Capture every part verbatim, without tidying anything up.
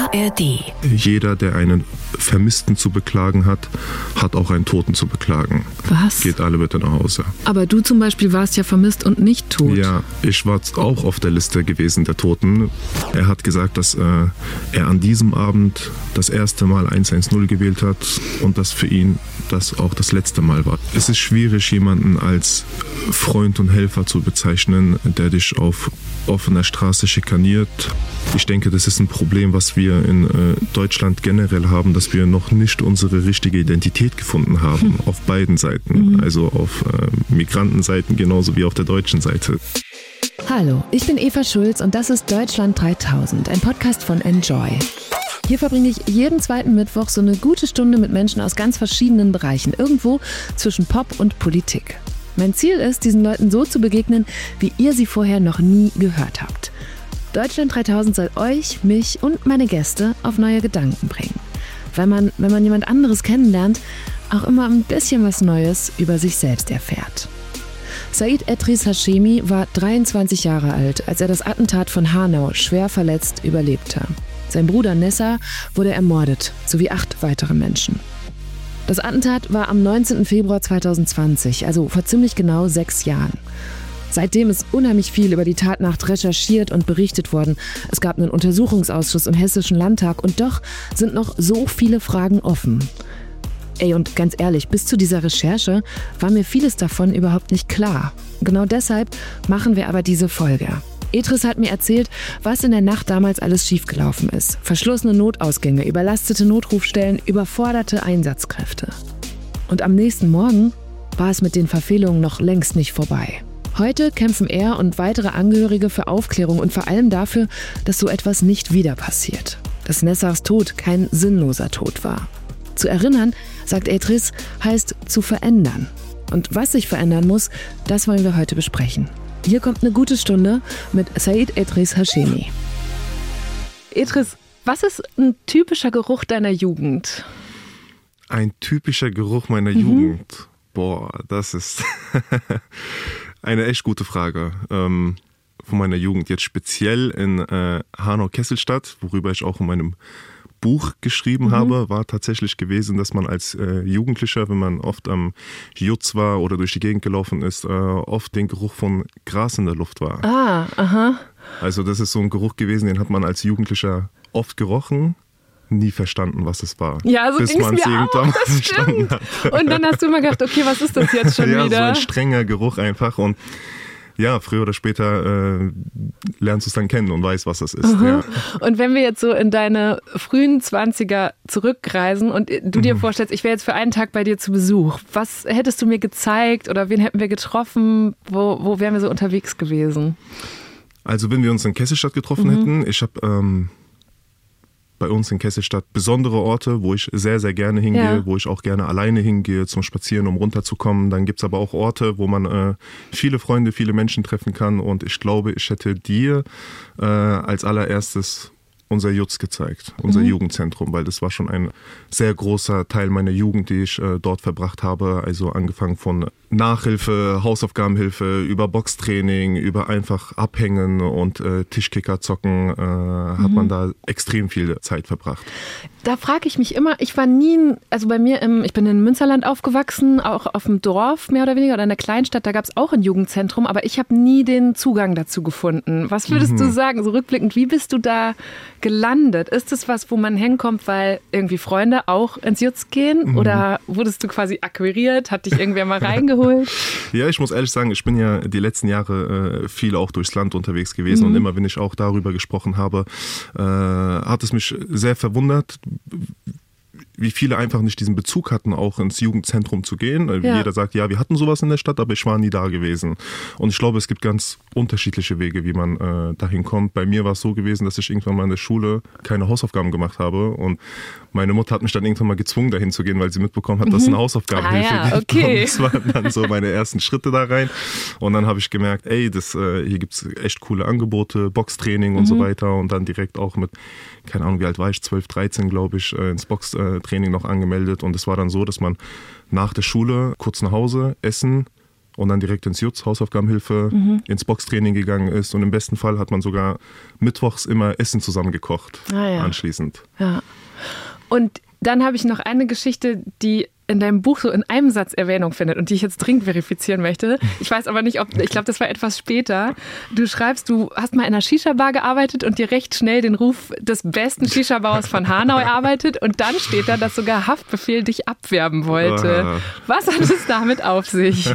A R D. Jeder, der einen Vermissten zu beklagen hat, hat auch einen Toten zu beklagen. Was? Geht alle bitte nach Hause. Aber du zum Beispiel warst ja vermisst und nicht tot. Ja, ich war auch auf der Liste gewesen der Toten. Er hat gesagt, dass äh, er an diesem Abend das erste Mal eins eins null gewählt hat und dass für ihn das auch das letzte Mal war. Es ist schwierig, jemanden als Freund und Helfer zu bezeichnen, der dich auf offener Straße schikaniert. Ich denke, das ist ein Problem, was wir in äh, Deutschland generell haben, dass wir noch nicht unsere richtige Identität gefunden haben, hm. auf beiden Seiten. Mhm. Also auf äh, Migrantenseiten genauso wie auf der deutschen Seite. Hallo, ich bin Eva Schulz und das ist Deutschland dreitausend, ein Podcast von Enjoy. Hier verbringe ich jeden zweiten Mittwoch so eine gute Stunde mit Menschen aus ganz verschiedenen Bereichen, irgendwo zwischen Pop und Politik. Mein Ziel ist, diesen Leuten so zu begegnen, wie ihr sie vorher noch nie gehört habt. Deutschland dreitausend soll euch, mich und meine Gäste auf neue Gedanken bringen. Weil man, wenn man jemand anderes kennenlernt, auch immer ein bisschen was Neues über sich selbst erfährt. Said Edris Hashemi war dreiundzwanzig Jahre alt, als er das Attentat von Hanau schwer verletzt überlebte. Sein Bruder Nessa wurde ermordet, sowie acht weitere Menschen. Das Attentat war am neunzehnten Februar zweitausendzwanzig, also vor ziemlich genau sechs Jahren. Seitdem ist unheimlich viel über die Tatnacht recherchiert und berichtet worden. Es gab einen Untersuchungsausschuss im Hessischen Landtag und doch sind noch so viele Fragen offen. Ey, und ganz ehrlich, bis zu dieser Recherche war mir vieles davon überhaupt nicht klar. Genau deshalb machen wir aber diese Folge. Edris hat mir erzählt, was in der Nacht damals alles schiefgelaufen ist. Verschlossene Notausgänge, überlastete Notrufstellen, überforderte Einsatzkräfte. Und am nächsten Morgen war es mit den Verfehlungen noch längst nicht vorbei. Heute kämpfen er und weitere Angehörige für Aufklärung und vor allem dafür, dass so etwas nicht wieder passiert. Dass Nessars Tod kein sinnloser Tod war. Zu erinnern, sagt Edris, heißt zu verändern. Und was sich verändern muss, das wollen wir heute besprechen. Hier kommt eine gute Stunde mit Said Edris Hashemi. Edris, was ist ein typischer Geruch deiner Jugend? Ein typischer Geruch meiner mhm. Jugend? Boah, das ist eine echt gute Frage. Ähm, von meiner Jugend. Jetzt speziell in äh, Hanau-Kesselstadt, worüber ich auch in meinem Buch geschrieben mhm. habe, war tatsächlich gewesen, dass man als äh, Jugendlicher, wenn man oft am Jutz war oder durch die Gegend gelaufen ist, äh, oft den Geruch von Gras in der Luft war. Ah, aha. Also das ist so ein Geruch gewesen, den hat man als Jugendlicher oft gerochen, nie verstanden, was es war. Ja, so bis ging es mir irgendwann auch, das verstanden stimmt. hat. Und dann hast du immer gedacht, okay, was ist das jetzt schon ja, wieder? Ja, so ein strenger Geruch einfach und ja, früher oder später äh, lernst du es dann kennen und weißt, was das ist. Ja. Und wenn wir jetzt so in deine frühen Zwanziger zurückreisen und du dir mhm. vorstellst, ich wäre jetzt für einen Tag bei dir zu Besuch, was hättest du mir gezeigt oder wen hätten wir getroffen? Wo, wo wären wir so unterwegs gewesen? Also wenn wir uns in Kesselstadt getroffen mhm. hätten, ich habe ähm, bei uns in Kesselstadt besondere Orte, wo ich sehr, sehr gerne hingehe, ja. wo ich auch gerne alleine hingehe zum Spazieren, um runterzukommen. Dann gibt es aber auch Orte, wo man äh, viele Freunde, viele Menschen treffen kann. Und ich glaube, ich hätte dir äh, als allererstes unser Jutz gezeigt, unser mhm. Jugendzentrum, weil das war schon ein sehr großer Teil meiner Jugend, die ich äh, dort verbracht habe. Also angefangen von Nachhilfe, Hausaufgabenhilfe, über Boxtraining, über einfach Abhängen und äh, Tischkicker zocken, äh, mhm. hat man da extrem viel Zeit verbracht. Da frage ich mich immer, ich war nie, also bei mir, im, ich bin in Münsterland aufgewachsen, auch auf dem Dorf mehr oder weniger oder in der Kleinstadt, da gab es auch ein Jugendzentrum, aber ich habe nie den Zugang dazu gefunden. Was würdest mhm. du sagen, so rückblickend, wie bist du da gelandet? Ist das was, wo man hinkommt, weil irgendwie Freunde auch ins Jutz gehen? Mhm. Oder wurdest du quasi akquiriert? Hat dich irgendwer mal reingeholt? Ja, ich muss ehrlich sagen, ich bin ja die letzten Jahre äh, viel auch durchs Land unterwegs gewesen mhm. und immer, wenn ich auch darüber gesprochen habe, äh, hat es mich sehr verwundert, wie viele einfach nicht diesen Bezug hatten, auch ins Jugendzentrum zu gehen. Ja. Jeder sagt, ja, wir hatten sowas in der Stadt, aber ich war nie da gewesen. Und ich glaube, es gibt ganz unterschiedliche Wege, wie man äh, dahin kommt. Bei mir war es so gewesen, dass ich irgendwann mal in der Schule keine Hausaufgaben gemacht habe und meine Mutter hat mich dann irgendwann mal gezwungen, dahin zu gehen, weil sie mitbekommen hat, dass es eine Hausaufgabenhilfe ah, ja, gibt. Okay. Und das waren dann so meine ersten Schritte da rein. Und dann habe ich gemerkt, ey, das, äh, hier gibt es echt coole Angebote, Boxtraining und mhm. so weiter. Und dann direkt auch mit, keine Ahnung, wie alt war ich, zwölf, dreizehn, glaube ich, äh, ins Boxtraining noch angemeldet. Und es war dann so, dass man nach der Schule kurz nach Hause, essen und dann direkt ins Jutz, Hausaufgabenhilfe, mhm. ins Boxtraining gegangen ist und im besten Fall hat man sogar mittwochs immer Essen zusammen gekocht ah, ja. anschließend. Ja. Und dann habe ich noch eine Geschichte, die in deinem Buch so in einem Satz Erwähnung findet und die ich jetzt dringend verifizieren möchte. Ich weiß aber nicht, ob, ich glaube, das war etwas später. Du schreibst, du hast mal in einer Shisha-Bar gearbeitet und dir recht schnell den Ruf des besten Shisha-Bauers von Hanau erarbeitet und dann steht da, dass sogar Haftbefehl dich abwerben wollte. Was hat es damit auf sich?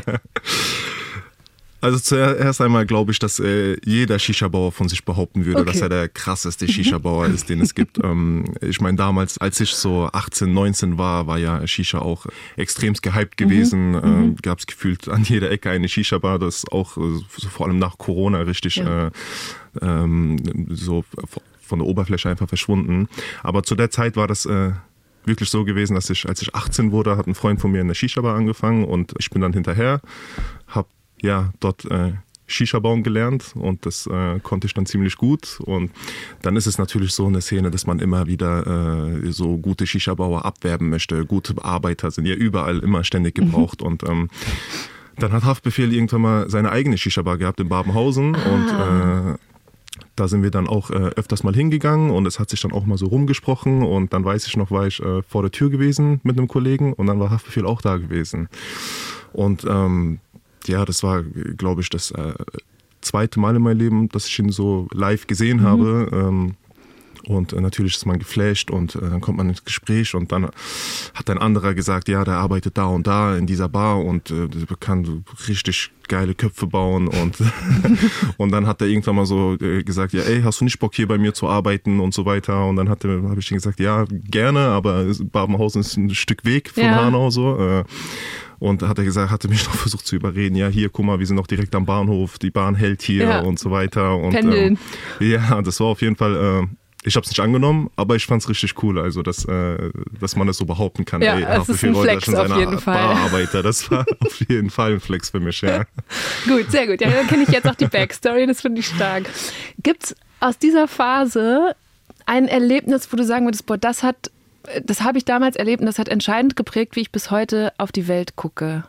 Also zuerst einmal glaube ich, dass äh, jeder Shisha-Bauer von sich behaupten würde, okay. dass er der krasseste Shisha-Bauer ist, den es gibt. Ähm, ich meine, damals, als ich so achtzehn, neunzehn war, war ja Shisha auch extremst gehypt gewesen. Mhm. Ähm, gab es gefühlt an jeder Ecke eine Shisha-Bar, das auch äh, so vor allem nach Corona richtig ja. äh, ähm, so von der Oberfläche einfach verschwunden. Aber zu der Zeit war das äh, wirklich so gewesen, dass ich, als ich achtzehn wurde, hat ein Freund von mir in der Shisha-Bar angefangen und ich bin dann hinterher, habe ja, dort äh, Shisha bauen gelernt und das äh, konnte ich dann ziemlich gut und dann ist es natürlich so eine Szene, dass man immer wieder äh, so gute Shisha-Bauer abwerben möchte, gute Arbeiter sind ja überall immer ständig gebraucht mhm. und ähm, dann hat Haftbefehl irgendwann mal seine eigene Shisha-Bar gehabt in Babenhausen ah. und äh, da sind wir dann auch äh, öfters mal hingegangen und es hat sich dann auch mal so rumgesprochen und dann weiß ich noch, war ich äh, vor der Tür gewesen mit einem Kollegen und dann war Haftbefehl auch da gewesen und ähm, ja, das war, glaube ich, das äh, zweite Mal in meinem Leben, dass ich ihn so live gesehen mhm. habe. Ähm, und äh, natürlich ist man geflasht und äh, dann kommt man ins Gespräch und dann hat ein anderer gesagt, ja, der arbeitet da und da in dieser Bar und äh, der kann so richtig geile Köpfe bauen und und dann hat er irgendwann mal so äh, gesagt, ja, ey, hast du nicht Bock hier bei mir zu arbeiten und so weiter und dann hat er, habe ich ihm gesagt, ja, gerne, aber Babenhausen ist ein Stück Weg von ja. Hanau so. Äh, Und hat er gesagt, hatte mich noch versucht zu überreden, ja hier, guck mal, wir sind noch direkt am Bahnhof, die Bahn hält hier ja. und so weiter. Und, Pendeln. Ähm, ja, das war auf jeden Fall, äh, ich habe es nicht angenommen, aber ich fand es richtig cool, also dass, äh, dass man das so behaupten kann. Ja, ey, das ist ein Flex schon auf jeden Fall. Bararbeiter, das war auf jeden Fall ein Flex für mich, ja. Gut, sehr gut. Ja, dann kenne ich jetzt auch die Backstory, das finde ich stark. Gibt's aus dieser Phase ein Erlebnis, wo du sagen würdest, boah, das hat Das habe ich damals erlebt und das hat entscheidend geprägt, wie ich bis heute auf die Welt gucke.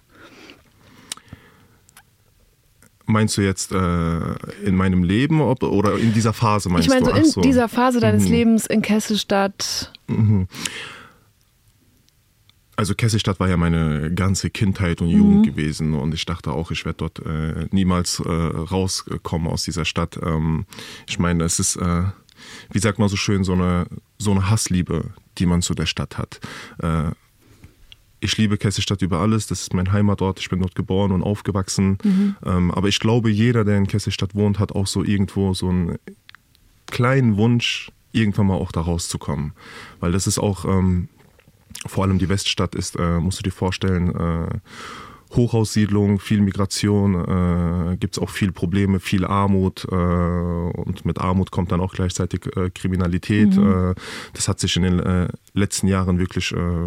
Meinst du jetzt äh, in meinem Leben ob, oder in dieser Phase meinst du? Ich meine so in so. dieser Phase deines mhm. Lebens in Kesselstadt. Mhm. Also Kesselstadt war ja meine ganze Kindheit und Jugend mhm. gewesen und ich dachte auch, ich werde dort äh, niemals äh, rauskommen aus dieser Stadt. Ähm, ich meine, es ist, äh, wie sagt man so schön, so eine, so eine Hassliebe, die man zu der Stadt hat. Äh, ich liebe Kesselstadt über alles, das ist mein Heimatort, ich bin dort geboren und aufgewachsen. Mhm. Ähm, aber ich glaube, jeder, der in Kesselstadt wohnt, hat auch so irgendwo so einen kleinen Wunsch, irgendwann mal auch da rauszukommen. Weil das ist auch, ähm, vor allem die Weststadt ist, äh, musst du dir vorstellen, äh, Hochhaussiedlung, viel Migration, äh, gibt es auch viele Probleme, viel Armut äh, und mit Armut kommt dann auch gleichzeitig äh, Kriminalität. Mhm. Äh, das hat sich in den äh, letzten Jahren wirklich äh,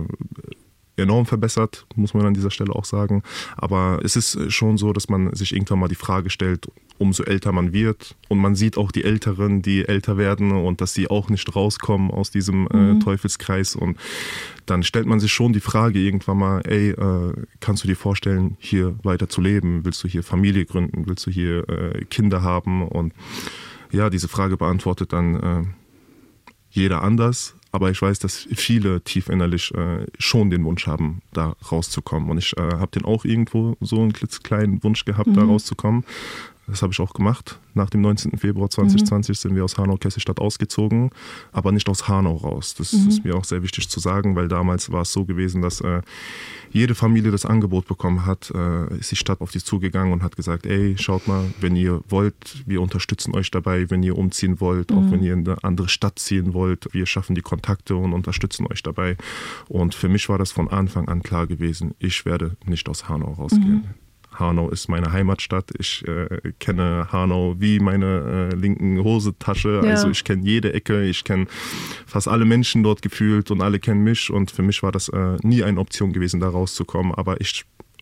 enorm verbessert, muss man an dieser Stelle auch sagen. Aber es ist schon so, dass man sich irgendwann mal die Frage stellt, umso älter man wird und man sieht auch die Älteren, die älter werden und dass sie auch nicht rauskommen aus diesem mhm. äh, Teufelskreis und dann stellt man sich schon die Frage irgendwann mal, ey, äh, kannst du dir vorstellen, hier weiter zu leben? Willst du hier Familie gründen? Willst du hier äh, Kinder haben? Und ja, diese Frage beantwortet dann äh, jeder anders. Aber ich weiß, dass viele tief innerlich äh, schon den Wunsch haben, da rauszukommen. Und ich äh, habe den auch irgendwo so einen klitzekleinen Wunsch gehabt, mhm. da rauszukommen. Das habe ich auch gemacht. Nach dem neunzehnten Februar zweitausendzwanzig mhm. sind wir aus Hanau-Kesselstadt ausgezogen, aber nicht aus Hanau raus. Das mhm. ist mir auch sehr wichtig zu sagen, weil damals war es so gewesen, dass äh, jede Familie das Angebot bekommen hat, äh, ist die Stadt auf die zugegangen und hat gesagt, ey, schaut mal, wenn ihr wollt, wir unterstützen euch dabei, wenn ihr umziehen wollt, mhm. auch wenn ihr in eine andere Stadt ziehen wollt, wir schaffen die Kontakte und unterstützen euch dabei. Und für mich war das von Anfang an klar gewesen, ich werde nicht aus Hanau rausgehen. Mhm. Hanau ist meine Heimatstadt. Ich äh, kenne Hanau wie meine äh, linken Hosentasche. Ja. Also ich kenne jede Ecke. Ich kenne fast alle Menschen dort gefühlt und alle kennen mich. Und für mich war das äh, nie eine Option gewesen, da rauszukommen. Aber ich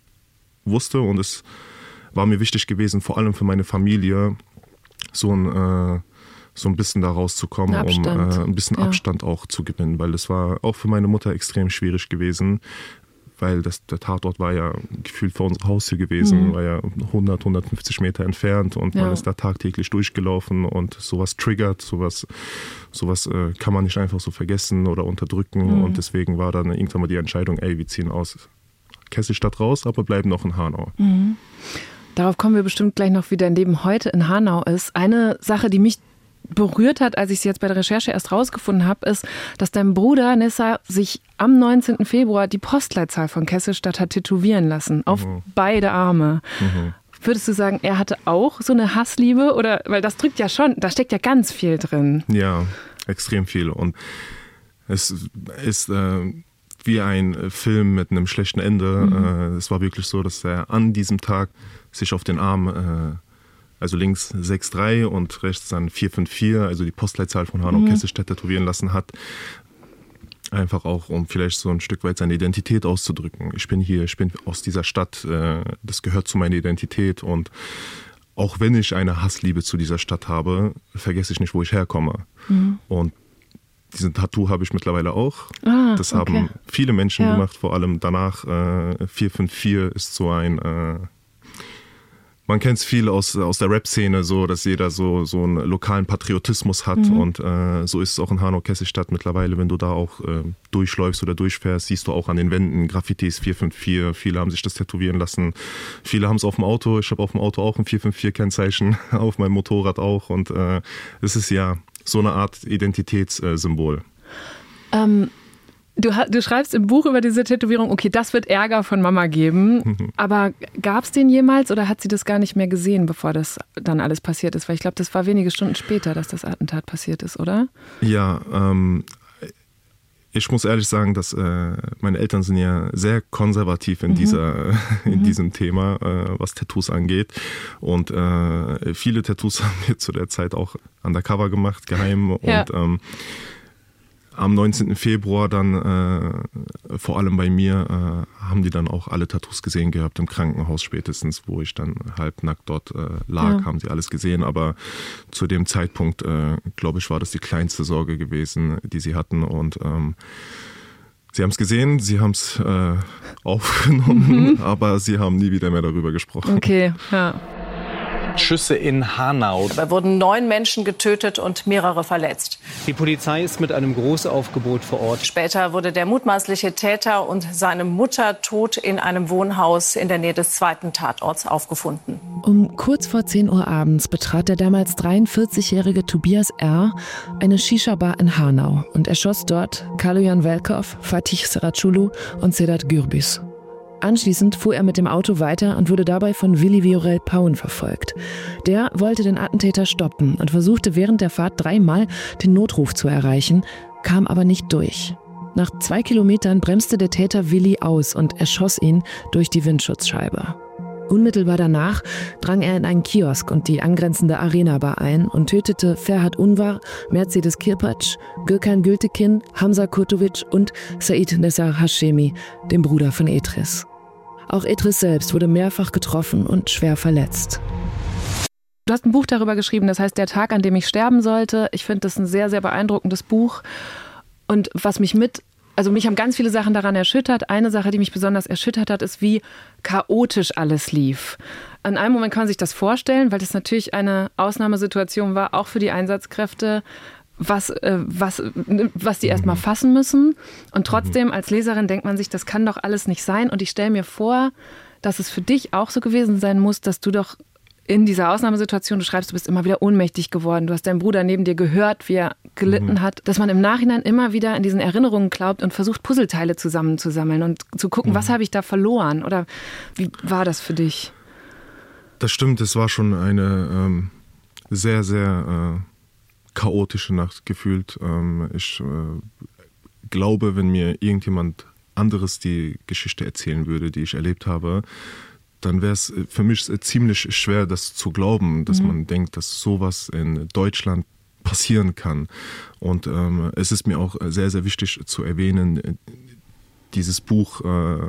wusste und es war mir wichtig gewesen, vor allem für meine Familie, so ein, äh, so ein bisschen da rauszukommen, um äh, ein bisschen ja. Abstand auch zu gewinnen. Weil es war auch für meine Mutter extrem schwierig gewesen, weil das, der Tatort war ja gefühlt vor unserer Haustür gewesen, mhm. war ja hundert, hundertfünfzig Meter entfernt und ja. man ist da tagtäglich durchgelaufen und sowas triggert, sowas, sowas äh, kann man nicht einfach so vergessen oder unterdrücken mhm. und deswegen war dann irgendwann mal die Entscheidung, ey, wir ziehen aus Kesselstadt raus, aber bleiben noch in Hanau. Mhm. Darauf kommen wir bestimmt gleich noch, wie dein Leben heute in Hanau ist. Eine Sache, die mich berührt hat, als ich es jetzt bei der Recherche erst rausgefunden habe, ist, dass dein Bruder Nissa sich am neunzehnten Februar die Postleitzahl von Kesselstadt hat tätowieren lassen, auf mhm. beide Arme. Mhm. Würdest du sagen, er hatte auch so eine Hassliebe? Oder, weil das drückt ja schon, da steckt ja ganz viel drin. Ja, extrem viel. Und es ist äh, wie ein Film mit einem schlechten Ende. Mhm. Äh, es war wirklich so, dass er an diesem Tag sich auf den Arm äh, also links sechs drei und rechts dann vier fünf vier, also die Postleitzahl von Hanau-Kesselstadt tätowieren lassen hat. Einfach auch, um vielleicht so ein Stück weit seine Identität auszudrücken. Ich bin hier, ich bin aus dieser Stadt, das gehört zu meiner Identität und auch wenn ich eine Hassliebe zu dieser Stadt habe, vergesse ich nicht, wo ich herkomme. Mhm. Und diesen Tattoo habe ich mittlerweile auch. Ah, das okay. haben viele Menschen ja. gemacht, vor allem danach. vier fünf vier ist so ein... Man kennt es viel aus, aus der Rap-Szene, so, dass jeder so, so einen lokalen Patriotismus hat. Mhm. Und äh, so ist es auch in Hanau-Kesselstadt mittlerweile. Wenn du da auch äh, durchläufst oder durchfährst, siehst du auch an den Wänden Graffitis vier fünf vier. Viele haben sich das tätowieren lassen. Viele haben es auf dem Auto. Ich habe auf dem Auto auch ein vier fünf vier-Kennzeichen, auf meinem Motorrad auch. Und äh, es ist ja so eine Art Identitätssymbol. Ähm. Du, du schreibst im Buch über diese Tätowierung, okay, das wird Ärger von Mama geben, mhm. aber gab es den jemals oder hat sie das gar nicht mehr gesehen, bevor das dann alles passiert ist? Weil ich glaube, das war wenige Stunden später, dass das Attentat passiert ist, oder? Ja, ähm, ich muss ehrlich sagen, dass äh, meine Eltern sind ja sehr konservativ in, mhm. dieser, in mhm. diesem Thema, äh, was Tattoos angeht. Und äh, viele Tattoos haben wir zu der Zeit auch undercover gemacht, geheim. Ja. Und ähm, am neunzehnten Februar dann, äh, vor allem bei mir, äh, haben die dann auch alle Tattoos gesehen gehabt, im Krankenhaus spätestens, wo ich dann halbnackt dort äh, lag, ja. haben sie alles gesehen. Aber zu dem Zeitpunkt, äh, glaube ich, war das die kleinste Sorge gewesen, die sie hatten. Und ähm, sie haben es gesehen, sie haben es äh, aufgenommen, mhm. aber sie haben nie wieder mehr darüber gesprochen. Okay, ja. Schüsse in Hanau. Da wurden neun Menschen getötet und mehrere verletzt. Die Polizei ist mit einem Großaufgebot vor Ort. Später wurde der mutmaßliche Täter und seine Mutter tot in einem Wohnhaus in der Nähe des zweiten Tatorts aufgefunden. Um kurz vor zehn Uhr abends betrat der damals dreiundvierzigjährige Tobias R. eine Shisha-Bar in Hanau und erschoss dort Kaloyan Velkov, Fatih Seraculu und Sedat Gürbüz. Anschließend fuhr er mit dem Auto weiter und wurde dabei von Willi Viorel Paun verfolgt. Der wollte den Attentäter stoppen und versuchte während der Fahrt dreimal den Notruf zu erreichen, kam aber nicht durch. Nach zwei Kilometern bremste der Täter Willi aus und erschoss ihn durch die Windschutzscheibe. Unmittelbar danach drang er in einen Kiosk und die angrenzende Arena-Bar ein und tötete Ferhat Unvar, Mercedes Kirpac, Gökhan Gültekin, Hamza Kurtovic und Said Nessar Hashemi, dem Bruder von Edris. Auch Edris selbst wurde mehrfach getroffen und schwer verletzt. Du hast ein Buch darüber geschrieben, das heißt Der Tag, an dem ich sterben sollte. Ich finde das ein sehr, sehr beeindruckendes Buch. Und was mich mit, also mich haben ganz viele Sachen daran erschüttert. Eine Sache, die mich besonders erschüttert hat, ist, wie chaotisch alles lief. An einem Moment kann man sich das vorstellen, weil das natürlich eine Ausnahmesituation war, auch für die Einsatzkräfte, was, äh, was, was die erstmal fassen müssen. Und trotzdem als Leserin denkt man sich, das kann doch alles nicht sein. Und ich stelle mir vor, dass es für dich auch so gewesen sein muss, dass du doch in dieser Ausnahmesituation, du schreibst, du bist immer wieder ohnmächtig geworden, du hast deinen Bruder neben dir gehört, wie er gelitten mhm. hat, dass man im Nachhinein immer wieder in diesen Erinnerungen glaubt und versucht, Puzzleteile zusammenzusammeln und zu gucken, mhm. was habe ich da verloren? Oder wie war das für dich? Das stimmt, es war schon eine ähm, sehr, sehr äh, chaotische Nacht gefühlt. Ähm, ich äh, glaube, wenn mir irgendjemand anderes die Geschichte erzählen würde, die ich erlebt habe, dann wäre es für mich ziemlich schwer, das zu glauben, dass mhm. man denkt, dass sowas in Deutschland passieren kann. Und ähm, es ist mir auch sehr, sehr wichtig zu erwähnen, dieses Buch äh,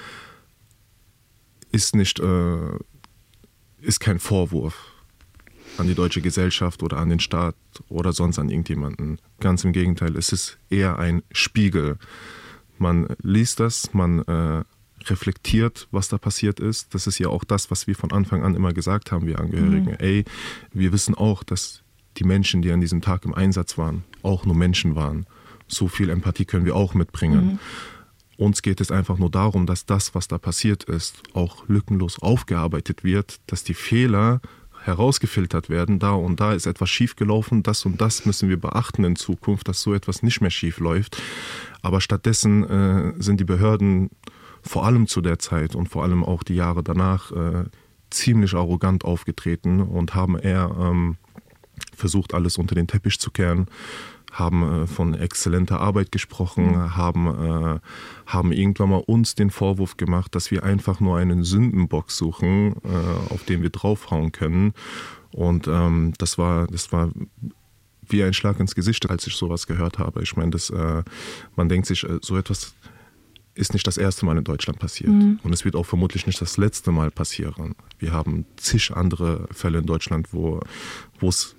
ist nicht, äh, ist kein Vorwurf an die deutsche Gesellschaft oder an den Staat oder sonst an irgendjemanden. Ganz im Gegenteil, es ist eher ein Spiegel. Man liest das, man äh, reflektiert, was da passiert ist. Das ist ja auch das, was wir von Anfang an immer gesagt haben, wir Angehörigen. Mhm. Ey, wir wissen auch, dass die Menschen, die an diesem Tag im Einsatz waren, auch nur Menschen waren. So viel Empathie können wir auch mitbringen. Mhm. Uns geht es einfach nur darum, dass das, was da passiert ist, auch lückenlos aufgearbeitet wird, dass die Fehler herausgefiltert werden. Da und da ist etwas schiefgelaufen, das und das müssen wir beachten in Zukunft, dass so etwas nicht mehr schief läuft. Aber stattdessen äh, sind die Behörden vor allem zu der Zeit und vor allem auch die Jahre danach äh, ziemlich arrogant aufgetreten und haben eher ähm, versucht, alles unter den Teppich zu kehren, haben äh, von exzellenter Arbeit gesprochen, mhm. haben, äh, haben irgendwann mal uns den Vorwurf gemacht, dass wir einfach nur einen Sündenbock suchen, äh, auf den wir draufhauen können. Und ähm, das war, das war wie ein Schlag ins Gesicht, als ich sowas gehört habe. Ich meine, das, äh, man denkt sich, äh, so etwas ist nicht das erste Mal in Deutschland passiert. Mhm. Und es wird auch vermutlich nicht das letzte Mal passieren. Wir haben zig andere Fälle in Deutschland, wo wo es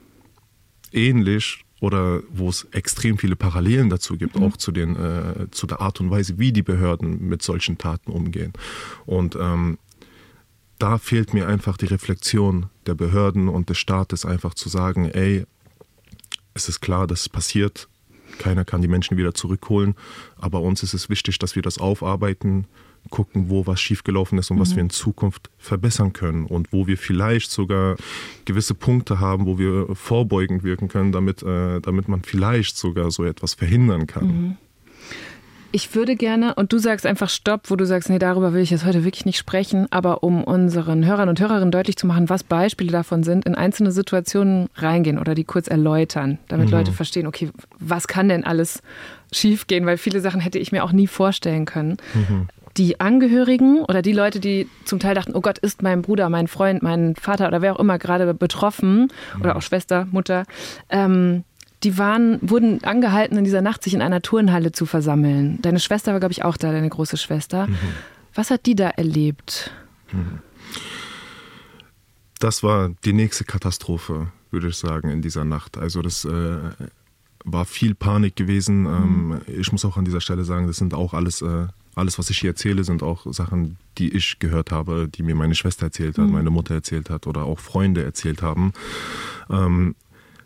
ähnlich oder wo es extrem viele Parallelen dazu gibt, mhm. auch zu, den, äh, zu der Art und Weise, wie die Behörden mit solchen Taten umgehen. Und ähm, da fehlt mir einfach die Reflexion der Behörden und des Staates, einfach zu sagen, ey, es ist klar, dass es passiert, keiner kann die Menschen wieder zurückholen, aber uns ist es wichtig, dass wir das aufarbeiten, gucken, wo was schiefgelaufen ist und mhm. was wir in Zukunft verbessern können und wo wir vielleicht sogar gewisse Punkte haben, wo wir vorbeugend wirken können, damit, äh, damit man vielleicht sogar so etwas verhindern kann. Mhm. Ich würde gerne, und du sagst einfach Stopp, wo du sagst, nee, darüber will ich jetzt heute wirklich nicht sprechen, aber um unseren Hörern und Hörerinnen deutlich zu machen, was Beispiele davon sind, in einzelne Situationen reingehen oder die kurz erläutern, damit mhm. Leute verstehen, okay, was kann denn alles schiefgehen, weil viele Sachen hätte ich mir auch nie vorstellen können. Mhm. Die Angehörigen oder die Leute, die zum Teil dachten, oh Gott, ist mein Bruder, mein Freund, mein Vater oder wer auch immer gerade betroffen mhm. oder auch Schwester, Mutter, ähm, die waren, wurden angehalten, in dieser Nacht sich in einer Turnhalle zu versammeln. Deine Schwester war, glaube ich, auch da, deine große Schwester. Mhm. Was hat die da erlebt? Das war die nächste Katastrophe, würde ich sagen, in dieser Nacht. Also das äh, war viel Panik gewesen. Mhm. Ähm, ich muss auch an dieser Stelle sagen, das sind auch alles, äh, alles, was ich hier erzähle, sind auch Sachen, die ich gehört habe, die mir meine Schwester erzählt hat, mhm. meine Mutter erzählt hat oder auch Freunde erzählt haben. Ähm,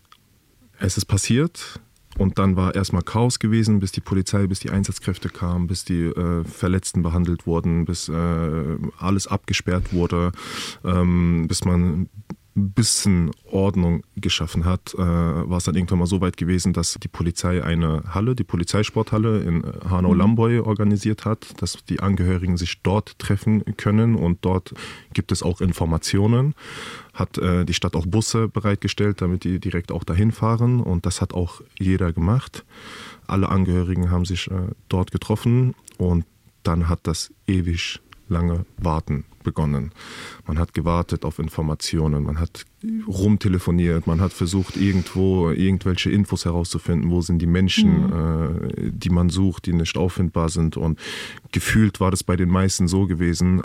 Es ist passiert und dann war erstmal Chaos gewesen, bis die Polizei, bis die Einsatzkräfte kamen, bis die äh, Verletzten behandelt wurden, bis äh, alles abgesperrt wurde, ähm, bis man ein bisschen Ordnung geschaffen hat, äh, war es dann irgendwann mal so weit gewesen, dass die Polizei eine Halle, die Polizeisporthalle in Hanau-Lamboy organisiert hat, dass die Angehörigen sich dort treffen können und dort gibt es auch Informationen. Hat äh, die Stadt auch Busse bereitgestellt, damit die direkt auch dahin fahren und das hat auch jeder gemacht. Alle Angehörigen haben sich äh, dort getroffen und dann hat das ewig lange Warten begonnen. Man hat gewartet auf Informationen, man hat rumtelefoniert, man hat versucht, irgendwo irgendwelche Infos herauszufinden, wo sind die Menschen, mhm. äh, die man sucht, die nicht auffindbar sind. Und gefühlt war das bei den meisten so gewesen,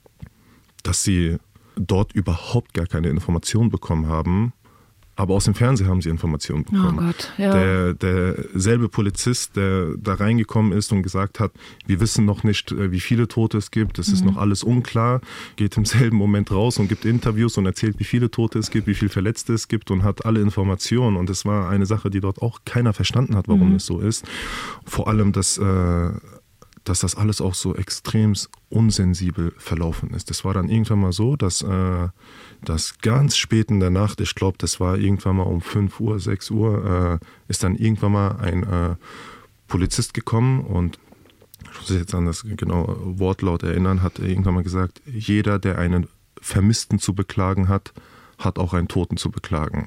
dass sie dort überhaupt gar keine Informationen bekommen haben. Aber aus dem Fernsehen haben sie Informationen bekommen. Oh Gott, ja. Der, derselbe Polizist, der da reingekommen ist und gesagt hat, wir wissen noch nicht, wie viele Tote es gibt, es ist mhm. noch alles unklar, geht im selben Moment raus und gibt Interviews und erzählt, wie viele Tote es gibt, wie viele Verletzte es gibt und hat alle Informationen. Und das war eine Sache, die dort auch keiner verstanden hat, warum mhm. es so ist. Vor allem, dass, äh, dass das alles auch so extrem unsensibel verlaufen ist. Das war dann irgendwann mal so, dass... Äh, dass ganz spät in der Nacht, ich glaube, das war irgendwann mal um fünf Uhr, sechs Uhr, äh, ist dann irgendwann mal ein äh, Polizist gekommen und ich muss mich jetzt an das genaue Wortlaut erinnern, hat irgendwann mal gesagt, jeder, der einen Vermissten zu beklagen hat, hat auch einen Toten zu beklagen.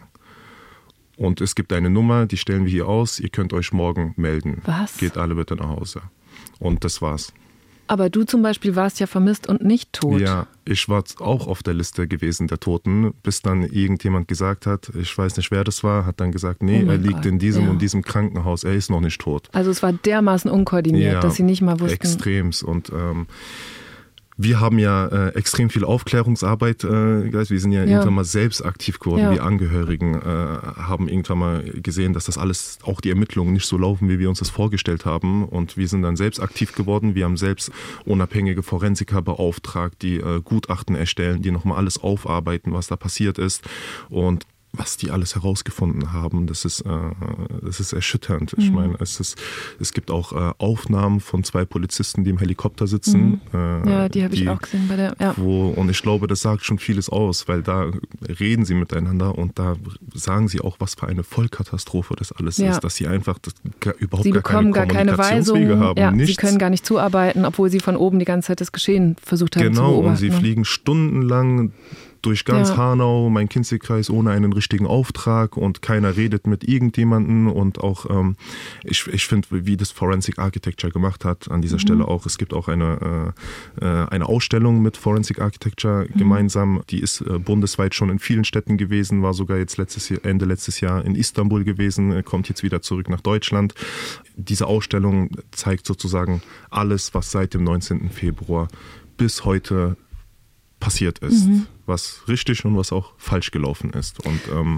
Und es gibt eine Nummer, die stellen wir hier aus, ihr könnt euch morgen melden. Was? Geht alle bitte nach Hause. Und das war's. Aber du zum Beispiel warst ja vermisst und nicht tot. Ja, ich war auch auf der Liste gewesen der Toten, bis dann irgendjemand gesagt hat, ich weiß nicht, wer das war, hat dann gesagt, nee, oh er liegt Gott. in diesem ja. und diesem Krankenhaus, er ist noch nicht tot. Also es war dermaßen unkoordiniert, ja, dass sie nicht mal wussten. Extrems. Und ähm, wir haben ja äh, extrem viel Aufklärungsarbeit, äh, wir sind ja, ja irgendwann mal selbst aktiv geworden, ja. Wir Angehörigen äh, haben irgendwann mal gesehen, dass das alles, auch die Ermittlungen nicht so laufen, wie wir uns das vorgestellt haben und wir sind dann selbst aktiv geworden, wir haben selbst unabhängige Forensiker beauftragt, die äh, Gutachten erstellen, die nochmal alles aufarbeiten, was da passiert ist und was die alles herausgefunden haben, das ist, äh, das ist erschütternd. Ich mhm. meine, es ist, es gibt auch äh, Aufnahmen von zwei Polizisten, die im Helikopter sitzen. Mhm. Äh, ja, die habe ich auch gesehen bei der. Ja. Wo, und ich glaube, das sagt schon vieles aus, weil da reden sie miteinander und da sagen sie auch, was für eine Vollkatastrophe das alles ja. ist, dass sie einfach das, gar, überhaupt sie gar keine gar Kommunikationswege keine haben. Ja, nichts. Sie können gar nicht zuarbeiten, obwohl sie von oben die ganze Zeit das Geschehen versucht haben genau, zu beobachten. Genau, und sie ne? fliegen stundenlang durch ganz ja. Hanau, mein Kinzigkreis, ohne einen richtigen Auftrag und keiner redet mit irgendjemandem und auch, ähm, ich, ich finde, wie das Forensic Architecture gemacht hat, an dieser mhm. Stelle auch, es gibt auch eine, äh, eine Ausstellung mit Forensic Architecture mhm. gemeinsam, die ist äh, bundesweit schon in vielen Städten gewesen, war sogar jetzt letztes Jahr, Ende letztes Jahr in Istanbul gewesen, kommt jetzt wieder zurück nach Deutschland. Diese Ausstellung zeigt sozusagen alles, was seit dem neunzehnten Februar bis heute passiert ist, mhm. was richtig und was auch falsch gelaufen ist. Und ähm,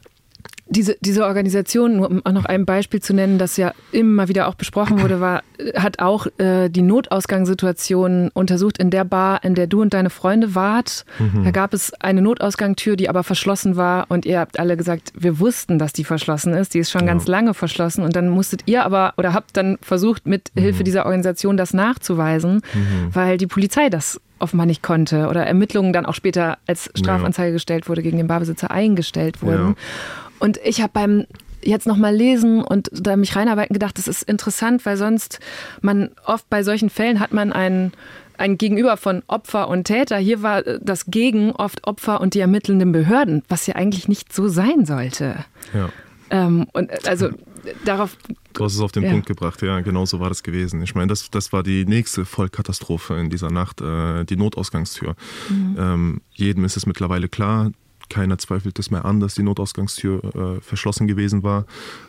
Diese, diese Organisation, nur um auch noch ein Beispiel zu nennen, das ja immer wieder auch besprochen wurde, war, hat auch äh, die Notausgangssituation untersucht in der Bar, in der du und deine Freunde wart. Mhm. Da gab es eine Notausgangstür, die aber verschlossen war und ihr habt alle gesagt, wir wussten, dass die verschlossen ist. Die ist schon ja. ganz lange verschlossen und dann musstet ihr aber oder habt dann versucht, mit mhm. Hilfe dieser Organisation das nachzuweisen, mhm. weil die Polizei das offenbar nicht konnte oder Ermittlungen dann auch später als Strafanzeige ja. gestellt wurde, gegen den Barbesitzer eingestellt wurden. Ja. Und ich habe beim jetzt nochmal lesen und da mich reinarbeiten gedacht, das ist interessant, weil sonst man oft bei solchen Fällen hat man einen, einen Gegenüber von Opfer und Täter. Hier war das Gegen oft Opfer und die ermittelnden Behörden, was ja eigentlich nicht so sein sollte. Ja. Ähm, und also darauf... Du hast es auf den ja. Punkt gebracht, ja, genau so war das gewesen. Ich meine, das, das war die nächste Vollkatastrophe in dieser Nacht, äh, die Notausgangstür. Mhm. Ähm, jedem ist es mittlerweile klar, keiner zweifelt es mehr an, dass die Notausgangstür äh, verschlossen gewesen war.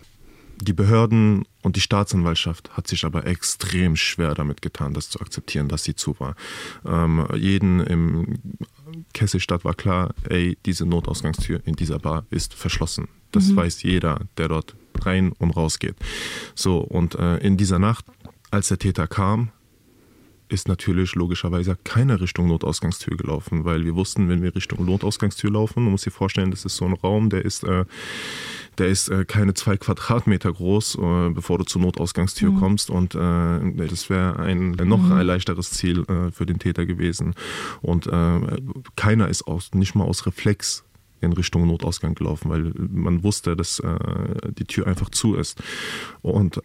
Die Behörden und die Staatsanwaltschaft hat sich aber extrem schwer damit getan, das zu akzeptieren, dass sie zu war. Ähm, jeden im Kesselstadt war klar, ey, diese Notausgangstür in dieser Bar ist verschlossen. Das mhm. weiß jeder, der dort rein und raus geht. So, und äh, in dieser Nacht, als der Täter kam, ist natürlich logischerweise keine Richtung Notausgangstür gelaufen, weil wir wussten, wenn wir Richtung Notausgangstür laufen, man muss sich vorstellen, das ist so ein Raum, der ist, äh, der ist äh, keine zwei Quadratmeter groß, äh, bevor du zur Notausgangstür mhm. kommst und äh, das wäre ein noch mhm. ein leichteres Ziel äh, für den Täter gewesen. Und äh, keiner ist aus, nicht mal aus Reflex in Richtung Notausgang gelaufen, weil man wusste, dass äh, die Tür einfach zu ist. Und